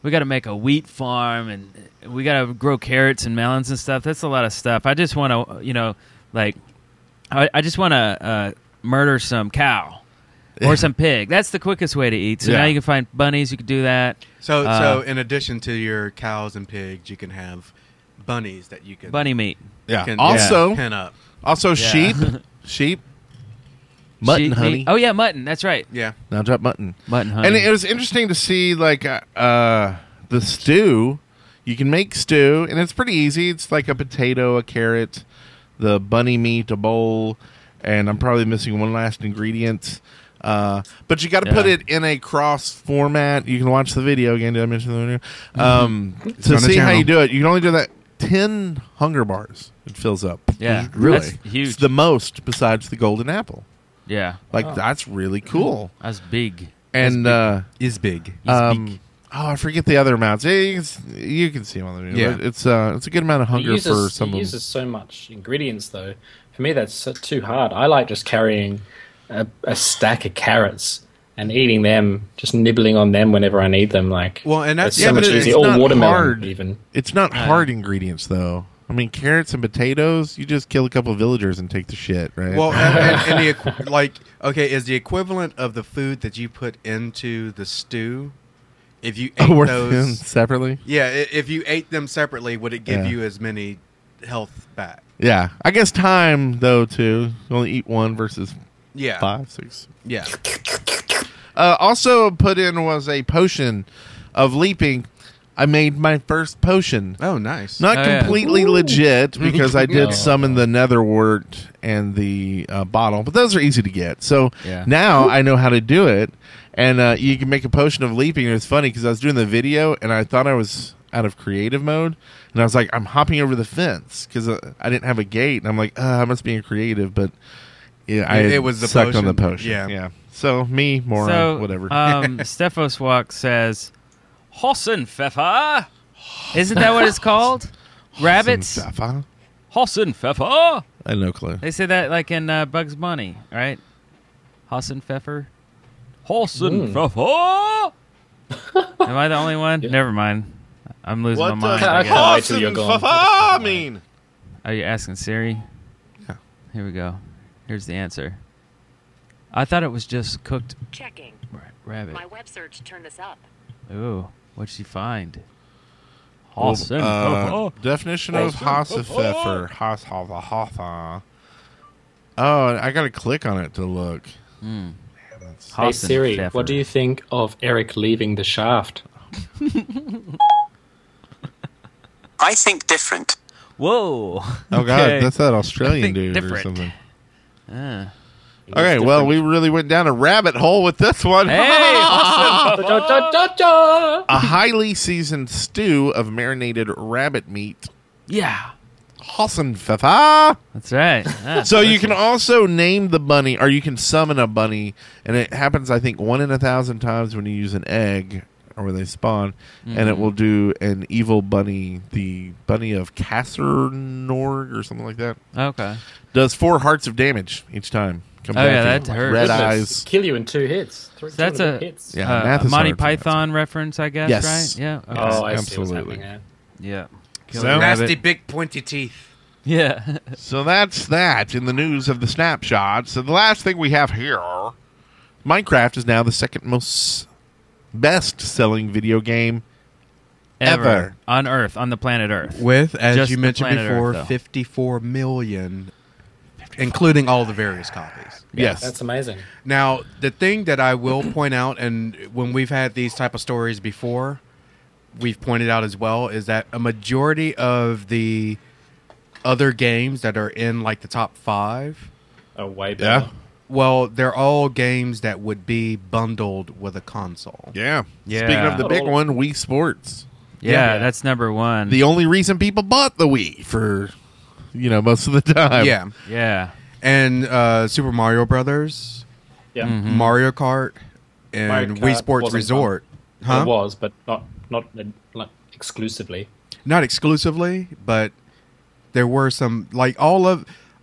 we got to make a wheat farm, and we got to grow carrots and melons and stuff. That's a lot of stuff. I just want to, you know, like, I, I just want to uh, murder some cow or some pig. That's the quickest way to eat. So Yeah. now you can find bunnies. You can do that. So, Uh, so in addition to your cows and pigs, you can have bunnies that you can Bunny meat. Yeah. can Also, pin up. also Yeah. sheep, sheep, mutton, Sheep honey. meat. Oh, yeah, mutton. That's right. Yeah. Now drop mutton. Mutton, honey. And it was interesting to see, like, uh, uh, the stew. You can make stew, and it's pretty easy. It's like a potato, a carrot, the bunny meat, a bowl, and I'm probably missing one last ingredient. Uh, but you got to Yeah. put it in a cross format. You can watch the video again. Did I mention the video? Um, to on the see how channel. you do it. You can only do that ten hunger bars. It fills up. Yeah. really, That's huge. It's the most besides the golden apple. Yeah. Like that's really cool. That's big. And uh, Is big. um, oh, I forget the other amounts. Eh, You can, s- you can see them on the video. Yeah. but it's uh, it's a good amount of It hunger uses, for some it of uses so much ingredients, though. For me, that's so- too hard. I like just carrying a, a stack of carrots and eating them, just nibbling on them whenever I need them. Like, Well, and that's- it's Yeah, so but much it's easier. Or not watermelon, hard. even. It's not hard ingredients though. I mean, carrots and potatoes. You just kill a couple of villagers and take the shit, right? Well, and, and, and the equ- like, okay, is the equivalent of the food that you put into the stew? If you ate oh, worth those, separately. yeah, i- if you ate them separately, would it give Yeah. you as many health back? Yeah, I guess time though too. You only eat one versus Yeah, five, six. yeah. Uh, also put in was a potion of leaping. I made my first potion. Oh, nice. Not Oh, yeah. completely legit because I did Oh. summon the netherwort and the uh, bottle, but those are easy to get. So Yeah. now I know how to do it, and uh, you can make a potion of leaping. And it's funny because I was doing the video and I thought I was out of creative mode, and I was like, I'm hopping over the fence because uh, I didn't have a gate, and I'm like, uh, I must be in creative, but yeah, I It- had it was the sucked on the potion? potion. Yeah. yeah. So me, moron, So, whatever. um, Stephos Walk says, Hossenpfeffer. Isn't that what it's called? Rabbits? Hossenpfeffer? Hossenpfeffer. I have no clue. They say that like in uh, Bugs Bunny, right? Hossenpfeffer. Hossenpfeffer. Am I the only one? Yeah. Never mind. I'm losing What my mind. does I I can't guess. wait till you're gone. Hossenpfeffer mean? Are you asking Siri? Yeah. Here we go. Here's the answer. I thought it was just cooked Checking. ra- rabbit. My web search turned this up. Ooh, what'd she find? Well, Hossenpfeffer. uh, definition of Hossenpfeffer. Hos Hos Hos. Oh, I got to click on it to look. Mm. Hey Siri, Hossenpfeffer. what do you think of Eric leaving the shaft? I think different. Whoa. Oh God, Okay. that's that Australian think dude different. or something. Ah. Okay, well, we really went down a rabbit hole with this one. Hey, Hossenpfeffer. A highly seasoned stew of marinated rabbit meat. Yeah, Hossenpfeffer. that's right. Ah, So you can also name the bunny, or you can summon a bunny, and it happens, I think, one in a thousand times when you use an egg, or when they spawn, and it will do an evil bunny, the bunny of Kassernorg, or something like that. okay. Does four hearts of damage each time. Comes Oh, yeah, after you. that hurts. Red Goodness, eyes. kill you in two hits. Three, So that's two and a- bit hits. Yeah, Uh, math a is Monty hard for math. Python reference, I guess, Yes. right? Yeah. Okay. Oh, I see what's Absolutely. happening there. Yeah. Kill So- the Nasty rabbit. big pointy teeth. Yeah. So that's that in the news of the snapshot. So the last thing we have here, Minecraft is now the second most best-selling video game Ever. Ever. On Earth, on the planet Earth. With, as Just you the mentioned planet before, Earth, though. fifty-four million, including all the various copies. Yes. That's amazing. Now, the thing that I will point out, and when we've had these type of stories before, we've pointed out as well, is that a majority of the other games that are in like the top five, Oh, way Yeah. better. well, they're all games that would be bundled with a console. Yeah. Yeah. Speaking of the big one, Wii Sports. Yeah, Yeah. that's number one. The only reason people bought the Wii for, you know, most of the time. Yeah, yeah. and uh, Super Mario Brothers, Yeah. Mhm. Mario Kart, and Mario Wii Kart Sports wasn't Resort. It Huh? was, but not not uh, like exclusively. Not exclusively, but there were some like all of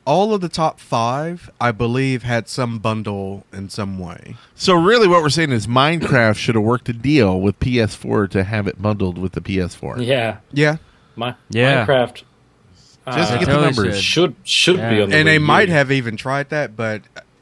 all of the top five, I believe, had some bundle in some way. So really what we're saying is Minecraft should have worked a deal with P S four to have it bundled with the P S four. Yeah, Yeah. My, Yeah. Minecraft Just uh, to get the totally numbers. should should. should Yeah. be on the And Wii they U. might have even tried that, but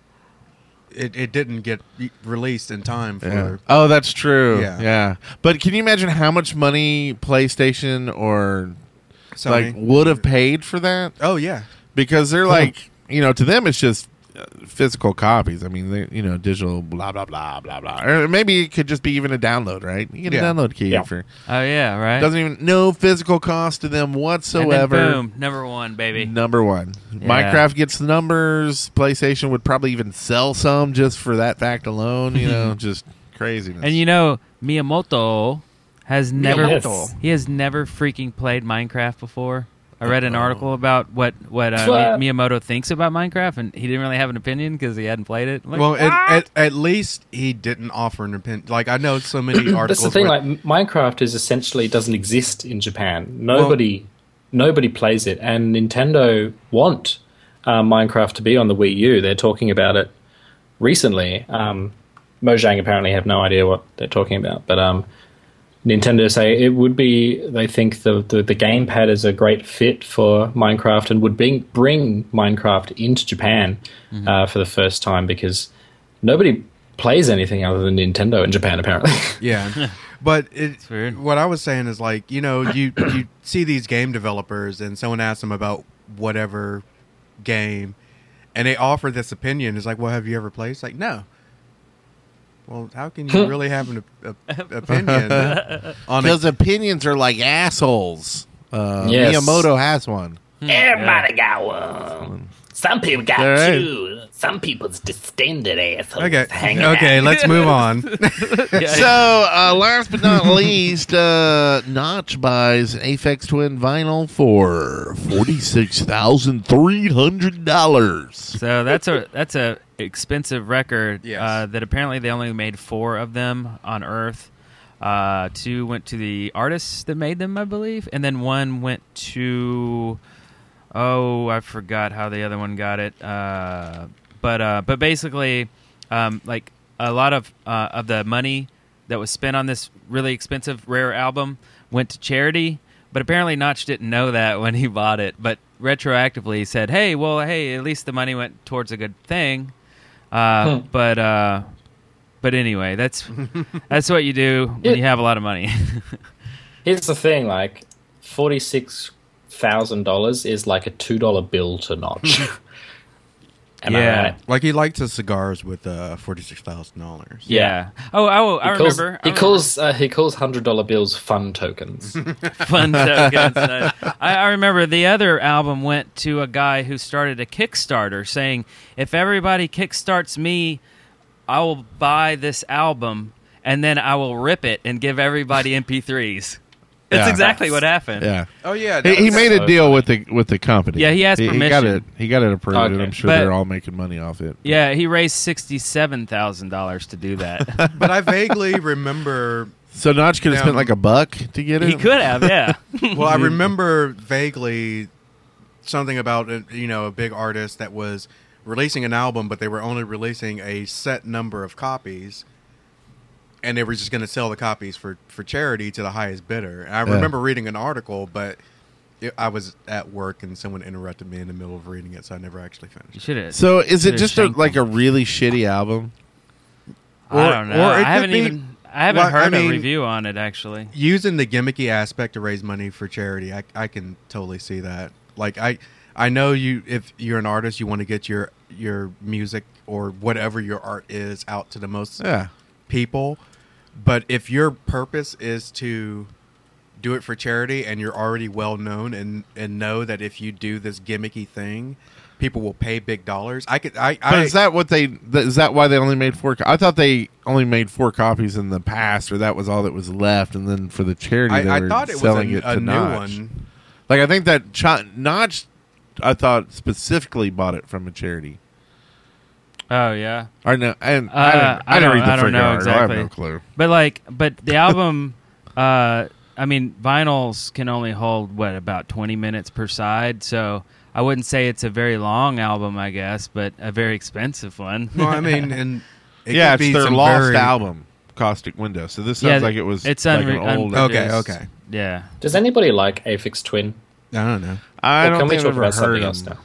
it, it didn't get released in time for... Yeah. Oh, that's true. Yeah. Yeah. But can you imagine how much money PlayStation or Sony. like would have paid for that? Oh, yeah. Because they're like, you know, to them it's just uh, physical copies. I mean, they, you know, digital blah blah blah blah blah. Or maybe it could just be even a download, right? You get Yeah. a download key Yeah. for Oh yeah, right. doesn't even no physical cost to them and whatsoever. then boom, number one, baby. Number one. Yeah. Minecraft gets the numbers. PlayStation would probably even sell some just for that fact alone. You know, just craziness. And you know, Miyamoto has never Miyamoto. he has never freaking played Minecraft before. I read an Uh-oh. article about what what uh, What? Mi- Miyamoto thinks about Minecraft, and he didn't really have an opinion because he hadn't played it. I'm like, Well, at, "What?" at, at least he didn't offer an opinion. Like, I know so many articles... That's the thing. where- Like M- Minecraft is essentially doesn't exist in Japan. Nobody, nobody plays it, and Nintendo want uh, Minecraft to be on the Wii U. They're talking about it recently. Um, Mojang apparently have no idea what they're talking about, but um, Nintendo say it would be. They think the, the the gamepad is a great fit for Minecraft and would bring bring Minecraft into Japan Mm-hmm. uh, for the first time because nobody plays anything other than Nintendo in Japan apparently. Yeah, but it, weird. what I was saying is like, you know, you you see these game developers and someone asks them about whatever game, and they offer this opinion. It's like, well, have you ever played? It's like, no. Well, how can you really have an a, a, opinion on because it? opinions are like assholes. Uh, Yes. Miyamoto has one. Everybody got one. Some people got All right. two. Some people's distended assholes. Okay, hanging okay, out. let's move on. So, uh, last but not least, uh, Notch buys Aphex Twin vinyl for forty-six thousand three hundred dollars. So that's a that's a expensive record. Yes. Uh, that apparently they only made four of them on Earth. Uh, two went to the artists that made them, I believe, and then one went to oh, I forgot how the other one got it. Uh, but uh, but basically, um, like a lot of uh, of the money that was spent on this really expensive rare album went to charity. But apparently Notch didn't know that when he bought it. But retroactively he said, hey, well, hey, at least the money went towards a good thing. Uh, Hmm. But uh, but anyway, that's that's what you do when Yeah. you have a lot of money. Here's the thing: like forty-six thousand dollars is like a two dollar bill to Notch. Am I Yeah. right? Like he likes his cigars with uh, forty-six thousand dollars. Yeah. Oh, oh I He calls, remember. he I calls uh, he calls hundred dollar bills fun tokens. fun tokens. Uh, I, I remember the other album went to a guy who started a Kickstarter saying, if everybody kickstarts me, I will buy this album and then I will rip it and give everybody M P threes. That's Yeah. exactly what happened. Yeah. Oh yeah, He, that he was- made a so deal funny. with the with the company. Yeah, he asked He got permission. it. He got it approved, and Okay. I'm sure But- they're all making money off it. Yeah, he raised sixty-seven thousand dollars to do that. But I vaguely remember. So Notch could have Yeah. spent like a buck to get it. he could have, yeah. Well, I remember vaguely something about uh, you know a big artist that was releasing an album, but they were only releasing a set number of copies, and they were just going to sell the copies for, for charity to the highest bidder. And I Yeah. remember reading an article, but it, I was at work and someone interrupted me in the middle of reading it, so I never actually You finished. should have. So is it Should've just a, shanked like him. a really shitty album? I or- don't know. or it I could haven't be- even. I haven't Well, I heard mean- a review on it actually. Using the gimmicky aspect to raise money for charity, I, I can totally see that. Like I, I know you. If you're an artist, you want to get your your music or whatever your art is out to the most Yeah. people. But if your purpose is to do it for charity, and you're already well known, and and know that if you do this gimmicky thing, people will pay big dollars. I could. I. But I is that what they? th- Is that why they only made four? co- I thought they only made four copies in the past, or that was all that was left. And then for the charity, they I, I were thought it was selling a, it a to new Notch. one. Like I think that Ch- Notch, I thought specifically bought it from a charity. Oh yeah. I know, and Uh, I didn't, I I didn't don't- read the I don't freaking know article. I have no exactly. clue. But like, but the album, uh, I mean, vinyls can only hold what about twenty minutes per side. So I wouldn't say it's a very long album, I guess, but a very expensive one. No, I mean, and it yeah, could it's be their some lost very- album, Caustic Window. So this sounds Yeah, like it was it's like unre- an old. unproduced. Okay, okay. Yeah. Does anybody like Aphex Twin? I don't know. I Or don't can we think talk I've ever about something heard else them.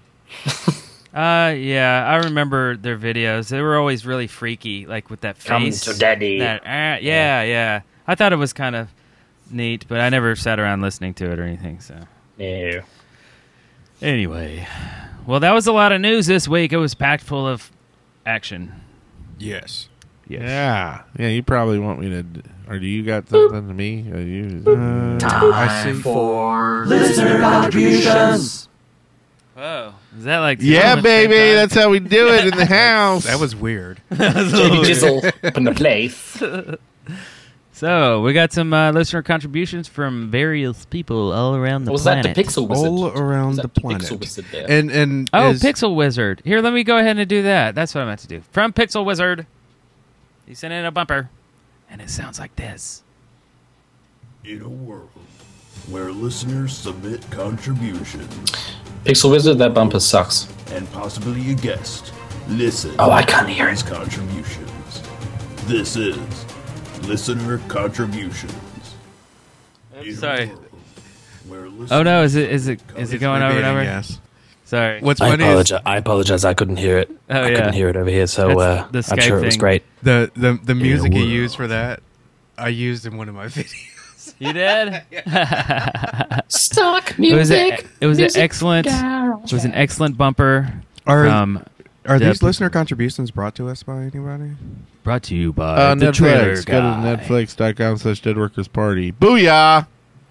now? Uh, yeah, I remember their videos. They were always really freaky, like with that Come face. to daddy. That, uh, yeah, yeah. I thought it was kind of neat, but I never sat around listening to it or anything. So No. anyway, well, that was a lot of news this week. It was packed full of action. Yes. Yes. Yeah, yeah. You probably want me to, d- or do you got something to me? Or you, I see. For listener contributions. Whoa, is that like yeah, two baby. at the That's how we do it in the house. That was weird. J D Jizzle up in the place. same time? So we got some uh, listener contributions from various people all around the Was planet. that the Pixel Wizard? All around Was the that the planet. Pixel Wizard there? And and Oh, is- Pixel Wizard. Here, let me go ahead and do that. That's what I meant to do. From Pixel Wizard. He sent in a bumper, and it sounds like this. In a world where listeners submit contributions Pixel Wizard, that bumper sucks. and possibly a guest listen Oh, I can't hear to it. these contributions. This is Listener Contributions. In a Sorry. world where Oh no, listeners is it is it is it it's going over and repeating, over? Yes. Sorry. What's I funny is apologize. I apologize. I couldn't hear it. Oh, I yeah. couldn't hear it over here, so That's uh, the I'm Skype sure it was thing. great. the the the music you world. used for that, I used in one of my videos. You did? Stock It was a, music. it was an excellent it was an excellent bumper. Are From are the these people- listener contributions brought to us by anybody? brought to you by uh, the Trailer Netflix. Go Guy. to netflix.com slash Dead Workers Party. Booyah!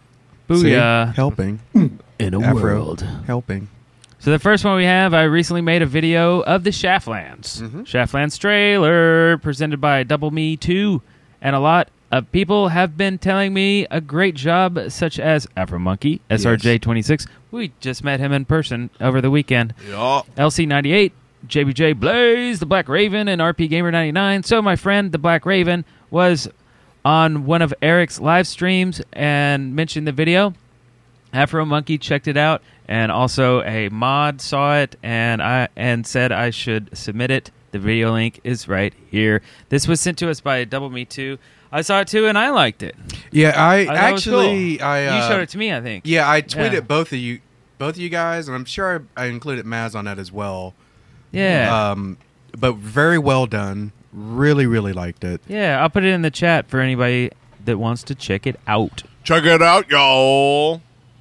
Booyah! See? Helping. In a Afro. world. Helping. So the first one we have, I recently made a video of the Shaftlands. Mhm. Shaftlands trailer presented by Double Me two, and a lot of people have been telling me a great job, such as Afro Monkey, S R J twenty-six. We just met him in person over the weekend. Yeah. L C ninety-eight, J B J Blaze, the Black Raven, and R P Gamer ninety-nine. So my friend, the Black Raven, was on one of Eric's live streams and mentioned the video. Afro Monkey checked it out, and also a mod saw it and I and said I should submit it. The video link is right here. This was sent to us by Double Me Two. I saw it too, and I liked it. Yeah, I I thought it was actually cool. I uh, you showed it to me, I think. Yeah, I tweeted Yeah. both of you, both of you guys, and I'm sure I, I included Maz on that as well. Yeah, Um, but very well done. Really, really liked it. yeah. I'll put it in the chat for anybody that wants to check it out. Check it out, y'all.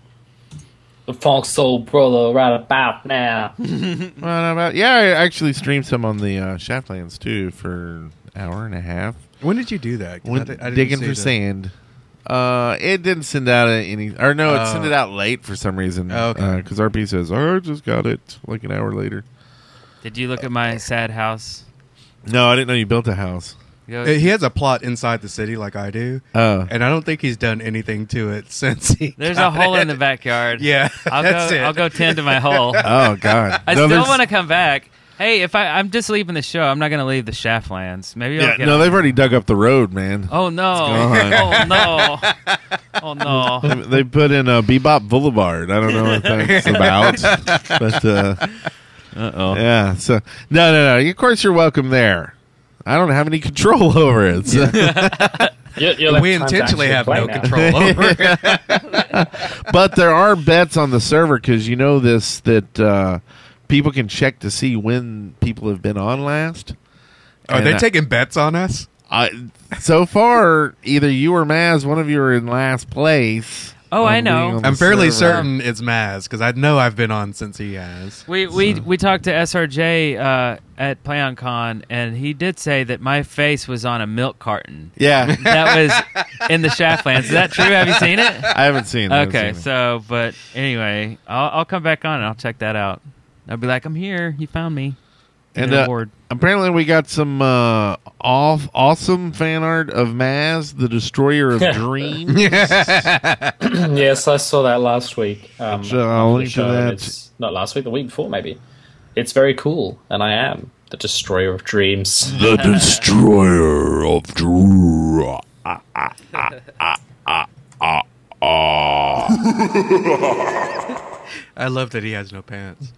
The Funk Soul Brother right about now. Well, about, yeah, I actually streamed some on the uh, Shaftlands too for an hour and a half. When did you do that? 'Cause I Went di- I didn't digging see for the- sand. Uh, it didn't send out any, or no, it Oh. sent it out late for some reason. Oh, okay. Because R P says, "Oh, I just got it like an hour later." Did you look at my sad house? No, I didn't know you built a house. Go- Uh, He has a plot inside the city like I do, Oh, and I don't think he's done anything to it since he. There's a got hole it. in the backyard. Yeah, I'll that's go. it. I'll go tend to my hole. oh God! I No, still there's- want to come back. Hey, if I, I'm just leaving the show, I'm not going to leave the Shaftlands. Maybe I'll Yeah, get no, on- they've already dug up the road, man. Oh no! gone. Oh no! Oh no! They, they put in a Bebop Boulevard. I don't know what that's about, but uh, Uh oh. yeah. So no, no, no. Of course, you're welcome there. I don't have any control over it. So. You're, you're like we time to intentionally actually have play no now. control over it. But there are bets on the server because you know this that uh, people can check to see when people have been on last. Are And they I- taking bets on us? I, so far, either you or Maz, one of you are in last place. Oh, on I know. being on the I'm fairly server. certain it's Maz because I know I've been on since he has. We we we talked to S R J uh, at PlayOnCon, and he did say that my face was on a milk carton. Yeah, That was in the Shaftlands. Is that true? Have you seen it? I haven't seen it. I haven't Okay, seen it. so but anyway, I'll I'll come back on and I'll check that out. I'll be like, I'm here. You found me. And An uh, award. apparently, we got some uh, off, awesome fan art of Maz, the Destroyer of Dreams. Yes, I saw that last week. Um, So I'll after the link to show, that. It's not last week, the week before, maybe. It's very cool, and I am the Destroyer of Dreams. The Destroyer of Dreams. I love that he has no pants.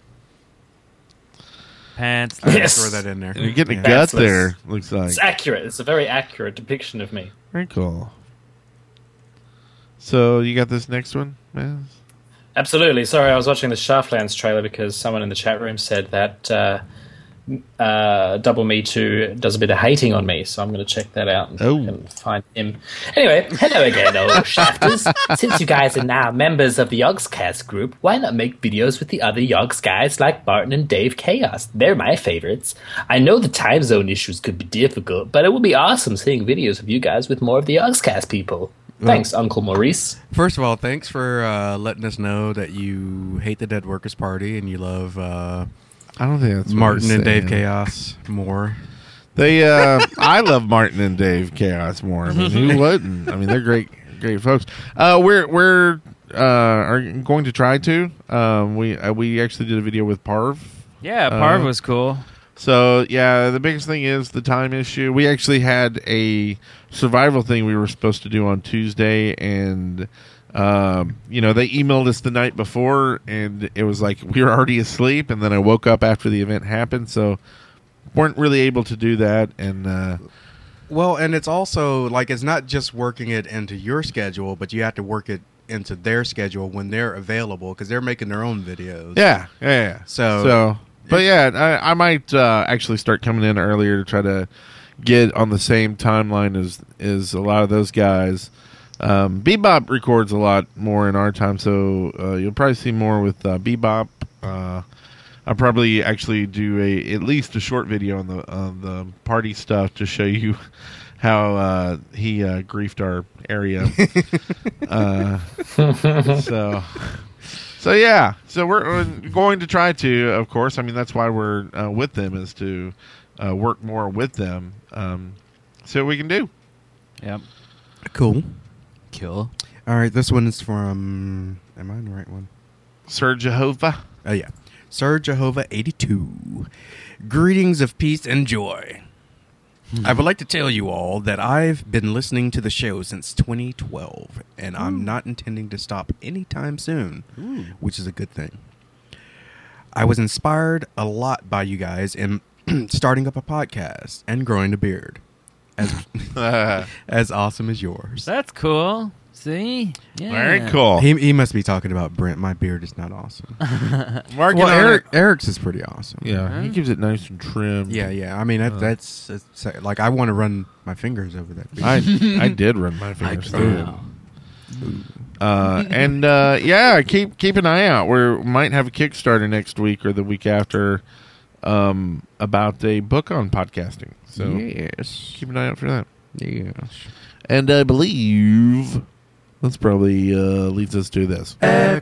Pants. I Yes. throw that in there. You're getting a Yeah. gut there, looks like. It's accurate. It's a very accurate depiction of me. Very cool. So, you got this next one, man? Absolutely. Sorry, I was watching the Shaftlands trailer because someone in the chat room said that uh, uh, Double Me two does a bit of hating on me, so I'm going to check that out and, Oh. and find him. Anyway, hello again, old Shafters. Since you guys are now members of the Yogscast group, why not make videos with the other Yogs guys like Martin and Dave Chaos? They're my favorites. I know the time zone issues could be difficult, but it would be awesome seeing videos of you guys with more of the Yogscast people. Thanks, Uncle Maurice. First of all, thanks for uh, letting us know that you hate the Dead Workers Party and you love uh, I don't think that's what Martin he's and Dave saying. Chaos more. They, uh, I love Martin and Dave Chaos more. I mean, who wouldn't? I mean, they're great, great folks. Uh, we're we're uh, are going to try to. Um, we uh, we actually did a video with Parv. Yeah, Parv Uh, was cool. So yeah, the biggest thing is the time issue. We actually had a survival thing we were supposed to do on Tuesday, and um, you know they emailed us the night before, and it was like we were already asleep, and then I woke up after the event happened, so weren't really able to do that. And uh, Well, and it's also like it's not just working it into your schedule, but you have to work it into their schedule when they're available because they're making their own videos. yeah, yeah, yeah. So- so. But yeah, I, I might uh, actually start coming in earlier to try to get on the same timeline as as a lot of those guys. Um, Bebop records a lot more in our time, so uh, you'll probably see more with uh, Bebop. Uh, I'll probably actually do a at least a short video on the on the party stuff to show you how uh, he uh, griefed our area. uh, so. So yeah, so we're uh, going to try to, of course. I mean, that's why we're uh, with them is to uh, work more with them. Um, see what we can do. Yep. Cool. Cool. All right, this one is from. Am I in the right one? Sir Jehovah. Oh yeah, Sir Jehovah eighty-two. Greetings of peace and joy. I would like to tell you all that I've been listening to the show since twenty twelve, and I'm not intending to stop anytime soon, which is a good thing. I was inspired a lot by you guys in starting up a podcast and growing a beard, as as awesome as yours. That's cool. See? Yeah. Very cool. He, he must be talking about Brent. My beard is not awesome. Mark well, it on Eric, it. Eric's is pretty awesome. Yeah, he keeps it nice and trimmed. Yeah, yeah. I mean, that, that's, that's like I want to run my fingers over that. beard. I I did run my fingers through it. Uh, and uh, yeah, keep keep an eye out. We might have a Kickstarter next week or the week after um, about a book on podcasting. So yes, keep an eye out for that. yes. And I believe that's probably uh, leads us to this.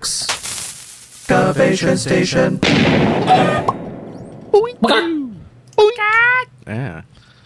Excavation station. Yeah.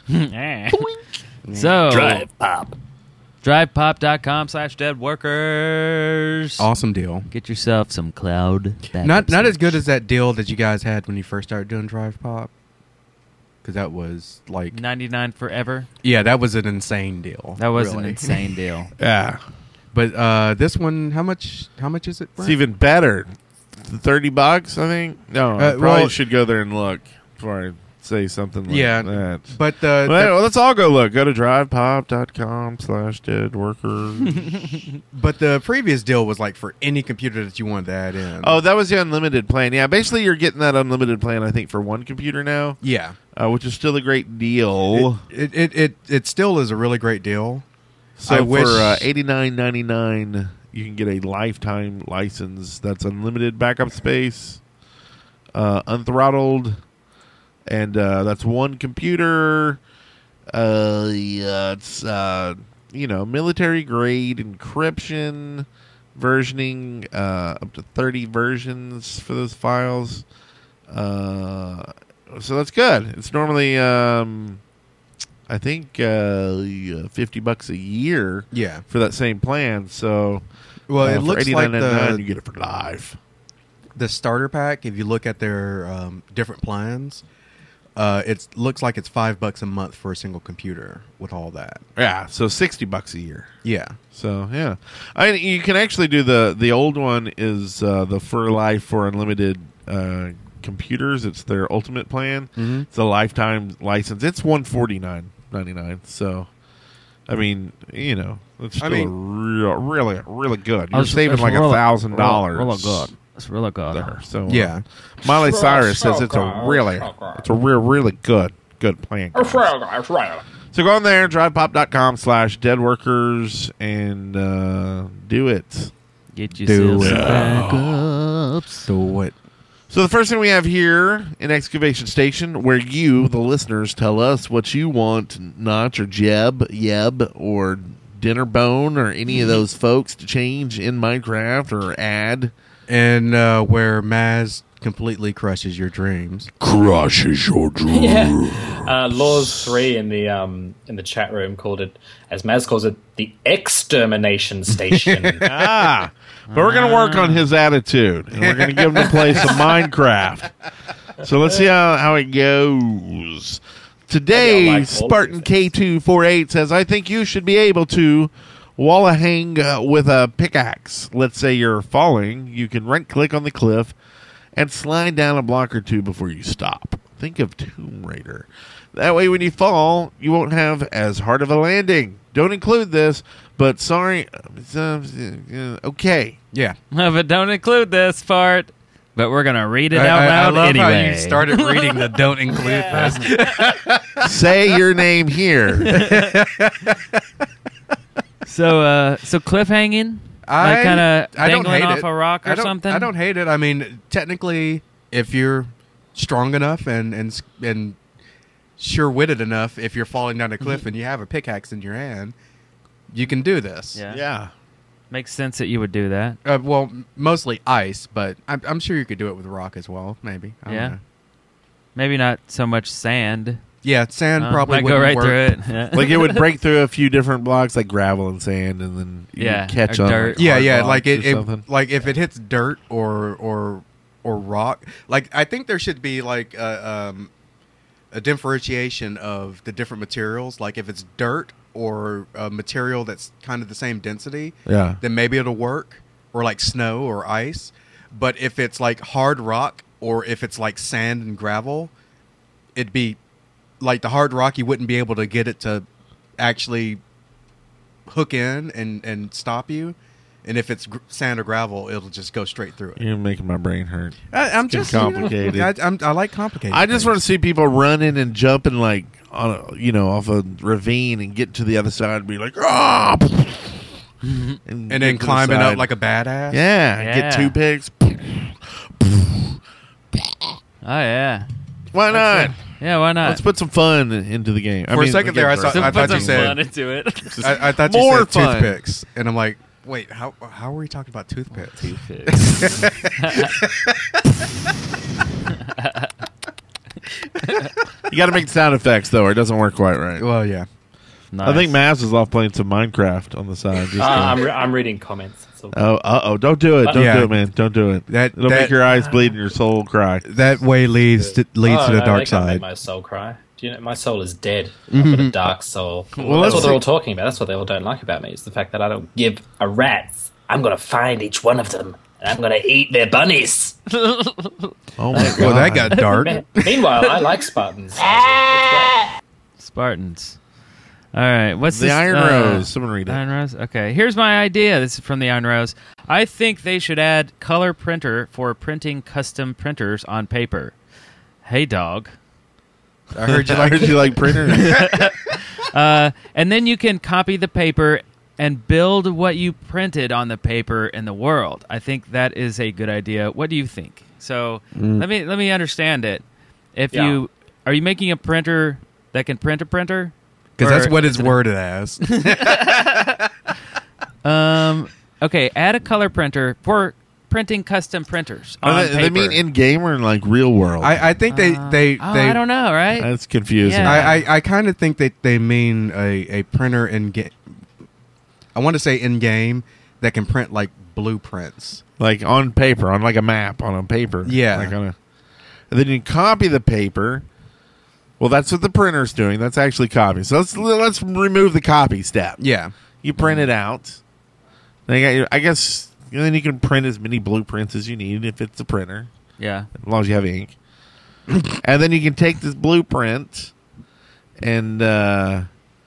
So, Drive pop. drivepop.com slash dead workers. Awesome deal. Get yourself some cloud backup Not not as storage. good as that deal that you guys had when you first started doing Drive Pop. Because that was like, ninety-nine forever. yeah, that was an insane deal. That was an really. insane deal. Yeah, But uh, this one, how much? How much is it? it's Brent? even better. Thirty bucks, I think. No, I Uh, probably well- should go there and look before I say something like Yeah, that. But uh, Well, the, let's all go look. Go to drivepop.com slash dead workers. but the previous deal was like for any computer that you wanted to add in. Oh, that was the unlimited plan. Yeah, basically you're getting that unlimited plan, I think, for one computer now, yeah. uh, which is still a great deal. It, it it it still is a really great deal. so I for wish- uh, eighty-nine ninety-nine, you can get a lifetime license that's unlimited backup space, uh, unthrottled, and uh, that's one computer. Uh, yeah, it's uh, you know military grade encryption, versioning, uh, up to thirty versions for those files. Uh, so that's good. It's normally um, I think uh, fifty bucks a year Yeah. for that same plan. So Well, uh, it for looks like eighty-nine ninety-nine, the you get it for life. the starter pack. If you look at their um, different plans, uh, it looks like it's five bucks a month for a single computer with all that. Yeah, so sixty bucks a year. Yeah. So yeah, I you can actually do the the old one is uh, the For Life for Unlimited uh, computers. It's their ultimate plan. Mhm. It's a lifetime license. It's one forty nine ninety nine. So, I mean, you know, it's still I mean- real, really really good. You're It's- saving it's like a really- thousand dollars. Really good. It's really good. There. So uh, Yeah. Miley Cyrus says it's a really it's a real really good good plan. So go on there, drivepop.com slash deadworkers and uh, do it. Get Do yourself it. some backups. Do it. So the first thing we have here in Excavation Station, where you, the listeners, tell us what you want Notch or Jeb, Yeb, or Dinnerbone, or any of those folks to change in Minecraft or add. And uh, where Maz completely crushes your dreams. Crushes your dream. Yeah. Uh, Laws three in the um in the chat room called it, as Maz calls it, the extermination station. Ah, but we're going to work on his attitude, and we're going to give him to play some Minecraft. So let's see how, how it goes. Today, Maybe I'll like all Spartan of K two forty-eight says, I think you should be able to wall a hang uh, with a pickaxe. Let's say you're falling. You can right-click on the cliff and slide down a block or two before you stop. Think of Tomb Raider. That way, when you fall, you won't have as hard of a landing. Don't include this, but sorry. Uh, uh, okay. Yeah. But don't include this part. But we're going to read it I, out I- I loud love anyway. how you started reading the don't include this. Say your name here. So, uh, so cliff hanging? I like kind of I don't dangling hate off it. a rock or I don't, something? I don't hate it. I mean, technically, if you're strong enough and and s- and sure-witted enough, if you're falling down a cliff and you have a pickaxe in your hand, you can do this. Yeah. Yeah. Makes sense that you would do that. Uh, well, m- mostly ice, but I'm, I'm sure you could do it with rock as well. Maybe. I don't Yeah. know. Maybe not so much sand. Yeah, sand Uh, probably might go wouldn't right work. through it. Like it would break through a few different blocks, like gravel and sand, and then you Yeah, would catch or on. dirt. like, Yeah, hard yeah. blocks Like or it, it something. like if it hits dirt or or or rock. Like I think there should be like a, um, a differentiation of the different materials. Like if it's dirt or a material that's kind of the same density, Yeah. then maybe it'll work. Or like snow or ice. But if it's like hard rock or if it's like sand and gravel, it'd be like the hard rock. You wouldn't be able to get it to actually hook in and and stop you. And if it's gr- sand or gravel, it'll just go straight through it. You're making my brain hurt. I, I'm getting just you know, complicated. I, I'm, I like complicated. I just things. want to see people running and jumping like on a, you know, off a ravine and get to the other side and be like, ah, and, and get then to the climbing side. up like a badass. yeah, Yeah. get two picks. Oh, yeah. Why That's not? it. Yeah, why not? Let's put some fun into the game. I For a mean, second there, I again, saw- for- I thought Put you some said- fun into it. I, I thought you More said fun. toothpicks, and I'm like, wait, how how are we talking about toothpicks? you got to make sound effects though, or it doesn't work quite right. Well, yeah. I think Maz is off playing some Minecraft on the side. Just Uh, to- I'm, re- I'm reading comments. That's all. oh, uh oh! Don't do it! Don't Yeah. do it, man! Don't do it. That- It'll that- make your eyes bleed and your soul cry. That way leads to, leads Oh, to the no, dark they can't make side. my soul cry. Do you know my soul is dead? I've got a dark soul. Well, Well, let's that's what they're see. all talking about. That's what they all don't like about me. Is the fact that I don't give a rat's. I'm gonna find each one of them and I'm gonna eat their bunnies. Oh my god! Well, that got dark. Meanwhile, I like Spartans. Spartans. All right. What's The this? Iron uh, Rose. Someone read it. Iron Rose. Okay. Here's my idea. This is from the Iron Rose. I think they should add color printer for printing custom printers on paper. Hey, dog. I heard you I like heard you like printers. Uh, and then you can copy the paper and build what you printed on the paper in the world. I think that is a good idea. What do you think? So let me let me understand it. If Yeah. you are you making a printer that can print a printer? because that's Or what is it's it a- worded as. Um. Okay. Add a color printer for printing custom printers on Oh, they, paper. they mean in game or in like real world? I, I think they Uh, they oh, they. I don't know. Right? That's confusing. Yeah. I, I, I kind of think that they mean a, a printer in game. I want to say in game that can print like blueprints. Like on paper, on like a map, on a paper. Yeah. Like on a, and then you copy the paper, Well, that's what the printer's doing. That's actually copy. So let's let's remove the copy step. Yeah. You print it out. Then you got your, I guess you know, then you can print as many blueprints as you need if it's a printer, Yeah. as long as you have ink. And then you can take this blueprint and uh,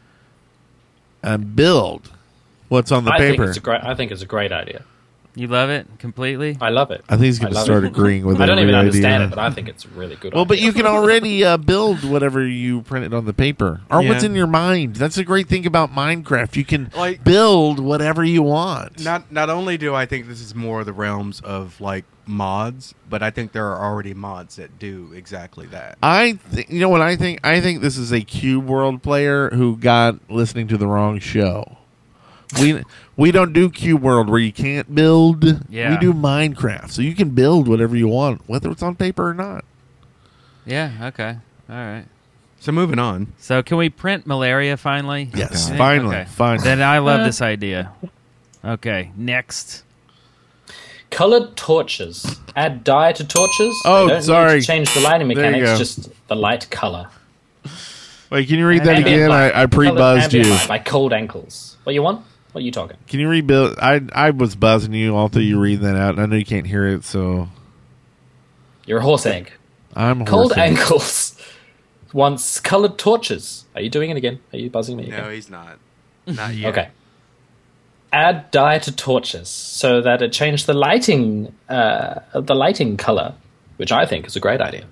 and build what's on the I paper. think it's a great. I think it's a great idea. You love it completely? I love it. I think he's going I to love start it. agreeing with I don't every even understand idea. it, but I think it's a really good. Well, but idea. you can already uh, build whatever you printed on the paper, or Yeah. what's in your mind. That's a great thing about Minecraft. You can Like- build whatever you want. Not not only do I think this is more the realms of like mods, but I think there are already mods that do exactly that. I, th- you know what I think? I think this is a Cube World player who got listening to the wrong show. We we don't do Cube World where you can't build. Yeah. We do Minecraft, so you can build whatever you want, whether it's on paper or not. Yeah, okay. All right. So moving on. So can we print malaria finally? Yes, I think- finally, okay. finally. Then I love this idea. Okay, next. Colored torches. Add dye to torches. Oh, They don't sorry. Need to change the lighting There you mechanics. go. Just the light color. Wait, can you read that Ambient again? light. I, I pre-buzzed Colored ambient you. light, like cold ankles. What you want? What are you talking? Can you rebuild? I I was buzzing you all through you reading that out, and I know you can't hear it, so You're a horse egg. I'm Cold horsing. ankles wants colored torches. Are you doing it again? Are you buzzing me again? No, he's not. Not yet. Okay. Add dye to torches so that it changed the lighting, uh, the lighting color, which I think is a great idea.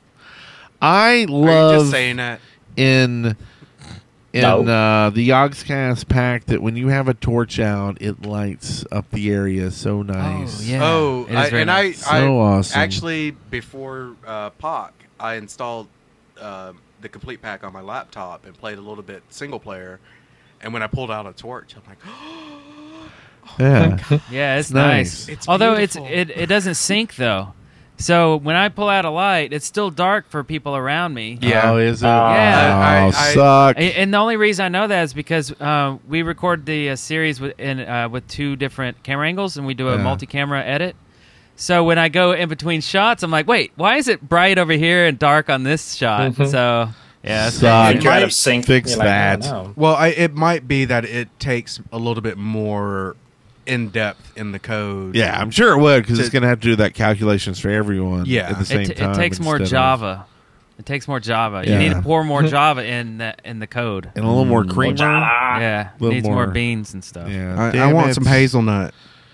I Are you love just saying that? in in No. uh, the Yogscast pack that when you have a torch out, it lights up the area so nice. Oh, yeah. Oh, It is I, very and nice. I, I So awesome. actually before uh, P O C, I installed uh, the complete pack on my laptop and played a little bit single player. And when I pulled out a torch, I'm like, Yeah. Yeah, it's, It's nice. nice. It's Although beautiful. it's it, it doesn't sync though. So when I pull out a light, it's still dark for people around me. Yeah. Oh, is it? Yeah. Oh, I- I- suck. A- And the only reason I know that is because uh, we record the uh, series with in, uh, with two different camera angles, and we do a Yeah. multi-camera edit. So when I go in between shots, I'm like, wait, why is it bright over here and dark on this shot? Mhm. So yeah, that's Suck. If you're out might of sync, fix you're like, that. oh, no. well, I, it might be that it takes a little bit more in depth in the code. Yeah, I'm sure it would because To- it's going to have to do that calculations for everyone. Yeah. at the same it, t- time. it takes more instead of- Java. It takes more Java. Yeah. You need to pour more Java in the, in the code. and a little more creamer. Yeah, Little needs more. more. beans and stuff. Yeah, I, I damn want it. some hazelnut.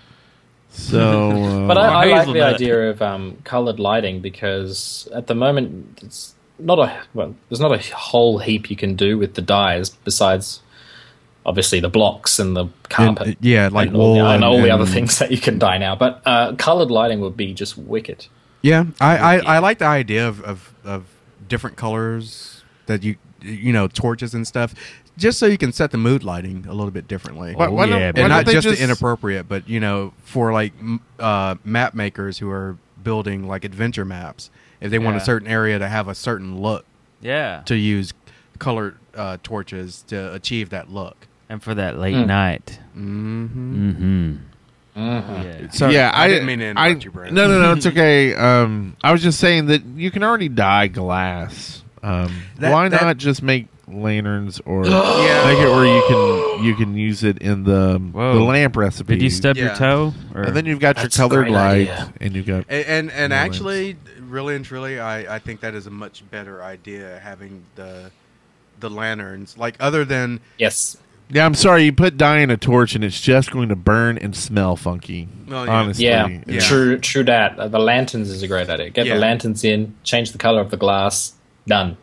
So, uh, But I, I like the hazelnut. idea of um, colored lighting because at the moment it's not a well. There's not a whole heap you can do with the dyes besides obviously the blocks and the carpet. And, yeah, like and all, the, wool and all the and- other things that you can dye now. But uh, colored lighting would be just wicked. Yeah, I, I, I like the idea of, of, of different colors that you you know torches and stuff, just so you can set the mood lighting a little bit differently, Why- why Oh, don't- yeah, why and don't not they just, just the inappropriate, but you know for like m- uh, map makers who are building like adventure maps, if they want a Yeah. certain area to have a certain look, Yeah, to use colored uh, torches to achieve that look. and for that late Mm. night. Mm-hmm. Mm-hmm. Mhm. Yeah. Sorry, yeah, I, didn't mean to interrupt I- you, Brent. No, no, no, it's okay. Um, I was just saying that you can already dye glass. Um, That- why that- not just make lanterns or Yeah. make it where you can you can use it in the Whoa. the lamp recipe? Did you stub your Yeah. toe? Or? And then you've got That's your a colored great light, idea. and you've got And and, and More actually, really and truly, I, I think that is a much better idea having the the lanterns. Like other than Yes. yeah. I'm sorry, you put dye in a torch, and it's just going to burn and smell funky. Well, yeah. Honestly, Yeah, Yeah. true. True that. Uh, the lanterns is a great idea. Get Yeah. the lanterns in, change the color of the glass. Done.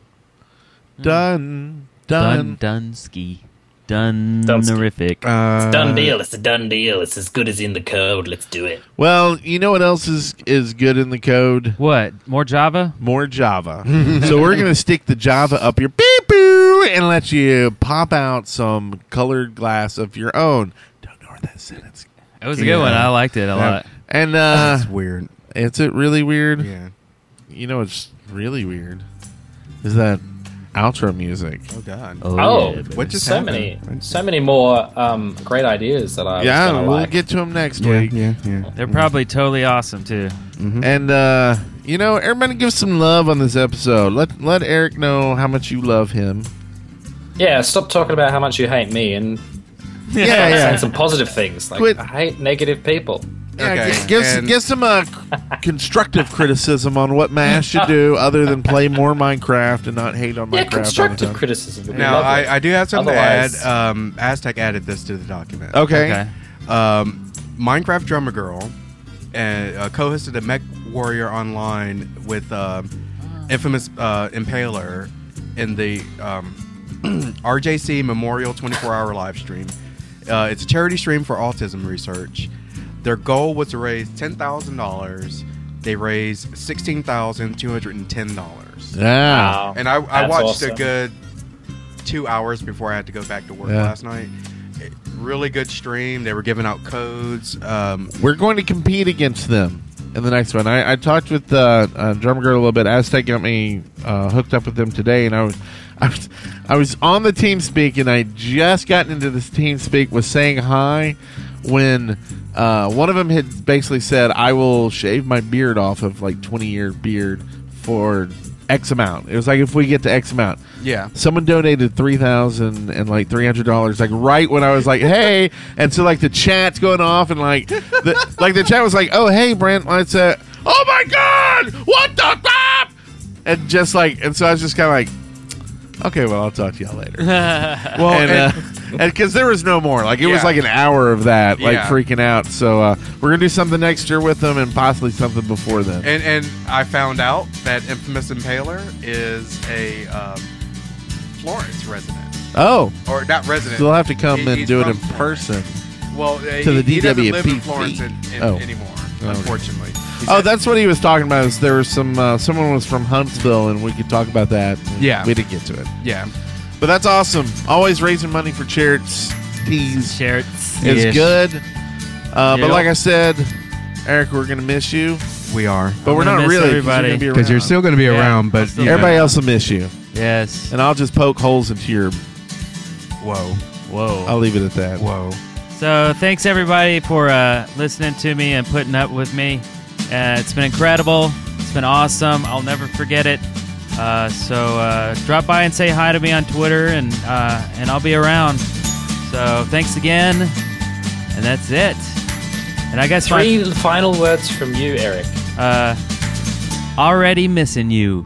done, done, done. Dunsky, done, Dunsky. horrific. uh, Done deal. It's a done deal. It's as good as in the code. Let's do it. Well, you know what else is is good in the code? What? More Java? More Java. So we're going to stick the Java up your beep boo and let you pop out some colored glass of your own. Don't know where that sentence. It was a good one. I liked it a lot. And uh, That's weird. is it really weird? Yeah. You know, it's really weird. Is that outro music? Oh God. Oh, yeah, What just so happened? many, so many more um, great ideas that I was yeah, gonna we'll like. get to them next Yeah, week. yeah, yeah. They're probably totally awesome too. And uh, You know, everybody give some love on this episode. Let let Eric know how much you love him. Yeah, stop talking about how much you hate me and Yeah, start yeah. saying some positive things. Like, Quit. I hate negative people. Yeah, Okay, g- give, and- give some uh, c- constructive criticism on what Mash should do other than play more Minecraft and not hate on Minecraft Yeah, all the constructive time. criticism would be Now, lovely. I, I do have something Otherwise- to add. Um, Aztec added this to the document. Okay. Okay. Um, Minecraft Drummer Girl and uh, co-hosted a Mech Warrior Online with um, infamous uh, Impaler in the um, R J C Memorial twenty-four hour live stream. Uh, it's a charity stream for autism research. Their goal was to raise ten thousand dollars. They raised sixteen thousand two hundred ten dollars. Yeah. Wow. And I, I That's watched awesome. a good two hours before I had to go back to work Yeah. last night. It- really good stream. They were giving out codes. Um, We're going to compete against them in the next one. I, I talked with uh, uh, Drummer Girl a little bit. Aztec got me uh, hooked up with them today, and I was, I was, I was on the TeamSpeak, and I just gotten into this TeamSpeak, was saying hi when uh, one of them had basically said, "I will shave my beard off of like twenty year beard for X amount." It was like if we get to X amount. yeah. Someone donated three thousand and like three hundred dollars, like right when I was like, "Hey!" And so like the chat's going off, and like the like the chat was like, "Oh, hey, Brent, let's uh, oh my god, what the crap?" And just like, and so I was just kind of like, "Okay, well, I'll talk to y'all later." Well, and and- uh, and because there was no more, like it was Yeah. like an hour of that, like Yeah. freaking out. So uh, we're gonna do something next year with them, and possibly something before then. And and I found out that Infamous Impaler is a um, Florence resident, oh, or not resident. so they'll have to come He- and he's do it from in Florence. person. Well, uh, To he, the he doesn't live in D W P P. Florence in, in, Oh. anymore, Oh. unfortunately. He Oh, said- that's what he was talking about. Is there was some uh, someone was from Huntsville, and we could talk about that. Yeah. we didn't get to it, yeah. but that's awesome. Always raising money for charities Shirts. is Yes. good. Uh, But Yep. like I said, Eric, we're gonna miss you, We are. but we're gonna not miss really everybody. Because you're still going to be Yeah, around, I'll but still you know- Everybody else will miss you, Yes. and I'll just poke holes into your. Whoa, Whoa. I'll leave it at that. whoa. So thanks everybody for uh, listening to me and putting up with me. Uh, it's been incredible. It's been awesome. I'll never forget it. Uh, so uh, drop by and say hi to me on Twitter, and uh, and I'll be around. So thanks again, and that's it. And I guess my, Three final words from you, Eric. uh, already missing you.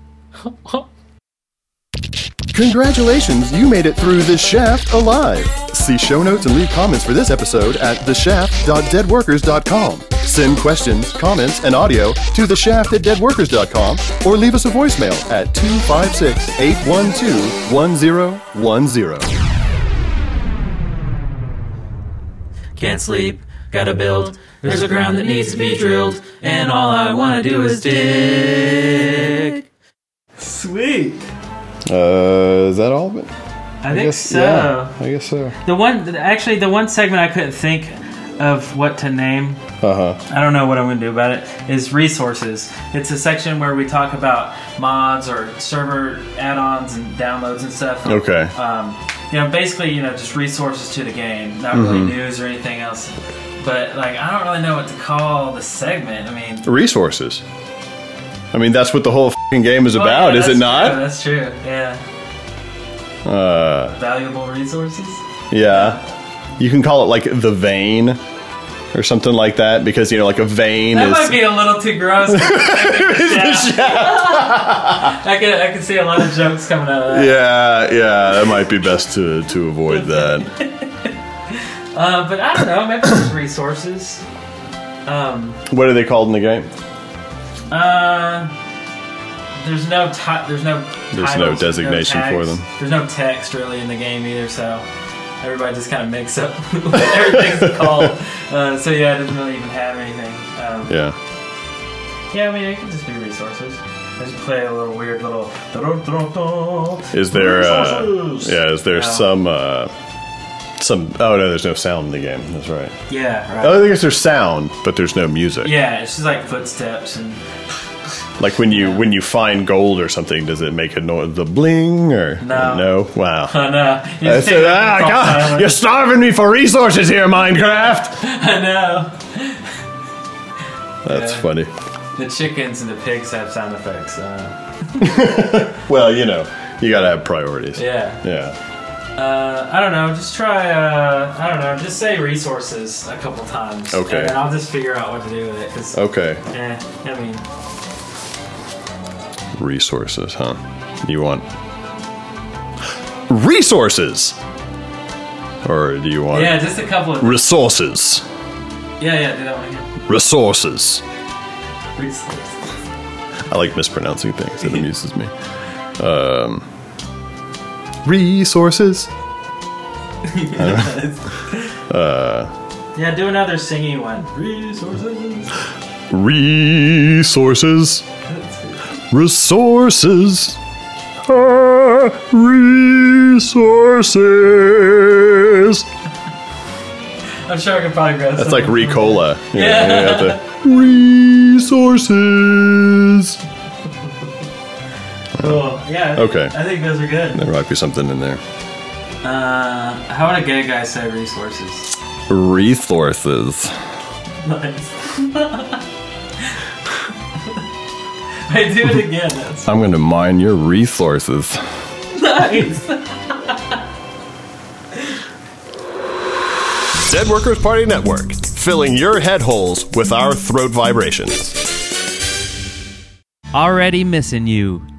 Congratulations, you made it through The Shaft alive. See show notes and leave comments for this episode at the shaft dot dead workers dot com. Send questions, comments, and audio to the shaft at dead workers dot com or leave us a voicemail at two five six, eight one two, one zero one zero. Can't sleep, gotta build. There's a ground that needs to be drilled, and all I wanna do is dig. Sweet. Uh, is that all of it? I think guess, so. Yeah, I guess so. The one, actually, the one segment I couldn't think of what to name. Uh huh. I don't know what I'm going to do about it. Is resources. It's a section where we talk about mods or server add-ons and downloads and stuff. Okay. Um, you know, basically, you know, just resources to the game, not really Mhm. news or anything else. But like, I don't really know what to call the segment. I mean, Resources. I mean, that's what the whole fing game is well, about, yeah, is it that's not? true, that's true. Yeah, Uh, valuable resources. yeah. You can call it like the vein or something like that because, you know, like a vein That is. might be a little too gross. I could I could see a lot of jokes coming out of that. Yeah, yeah, that might be best to, to avoid that. Uh, but I don't know. Maybe there's resources. Um, What are they called in the game? uh, there's no ti- there's no There's titles, no designation no for tags. them. There's no text really in the game either, so everybody just kind of makes up what everything's called. Uh, so yeah, it doesn't really even have anything. Um, Yeah. yeah, I mean it could just be resources. I just play a little weird little. Is there, uh, Resources. yeah, is there No. some, uh, some, oh no, there's no sound in the game. That's right. Yeah, right. Oh, I guess there's sound, but there's no music. Yeah, it's just like footsteps and. Like when you when you find gold or something, does it make a noise, the bling or No. no? Wow. I know. You I just said, take it ah, off God, silent. you're starving me for resources here, Minecraft. I know. That's Yeah. funny. the chickens and the pigs have sound effects. Uh, Well, you know, you gotta have priorities. yeah. Yeah. Uh, I don't know. Just try. Uh, I don't know. Just say resources a couple times. Okay. And then I'll just figure out what to do with it. Cause, Okay. Eh, I mean, Resources, huh? You want resources, or do you want yeah, just a couple of. resources? yeah, yeah. Do that one again. Resources. Resources. I like mispronouncing things. It amuses me. Um, resources. uh, Yeah, do another singing one. Resources. resources. Resources. Ah, resources. I'm sure I could probably grab That's something like from Ricola. there. Yeah. Yeah. You have to- resources. Cool. Yeah. Okay. I think those are good. There might be something in there. Uh, how would a gay guy say resources? Resources. Nice. Wait, do it again. That's I'm going to mine your resources. nice. Dead Workers Party Network, filling your head holes with our throat vibrations. Already missing you.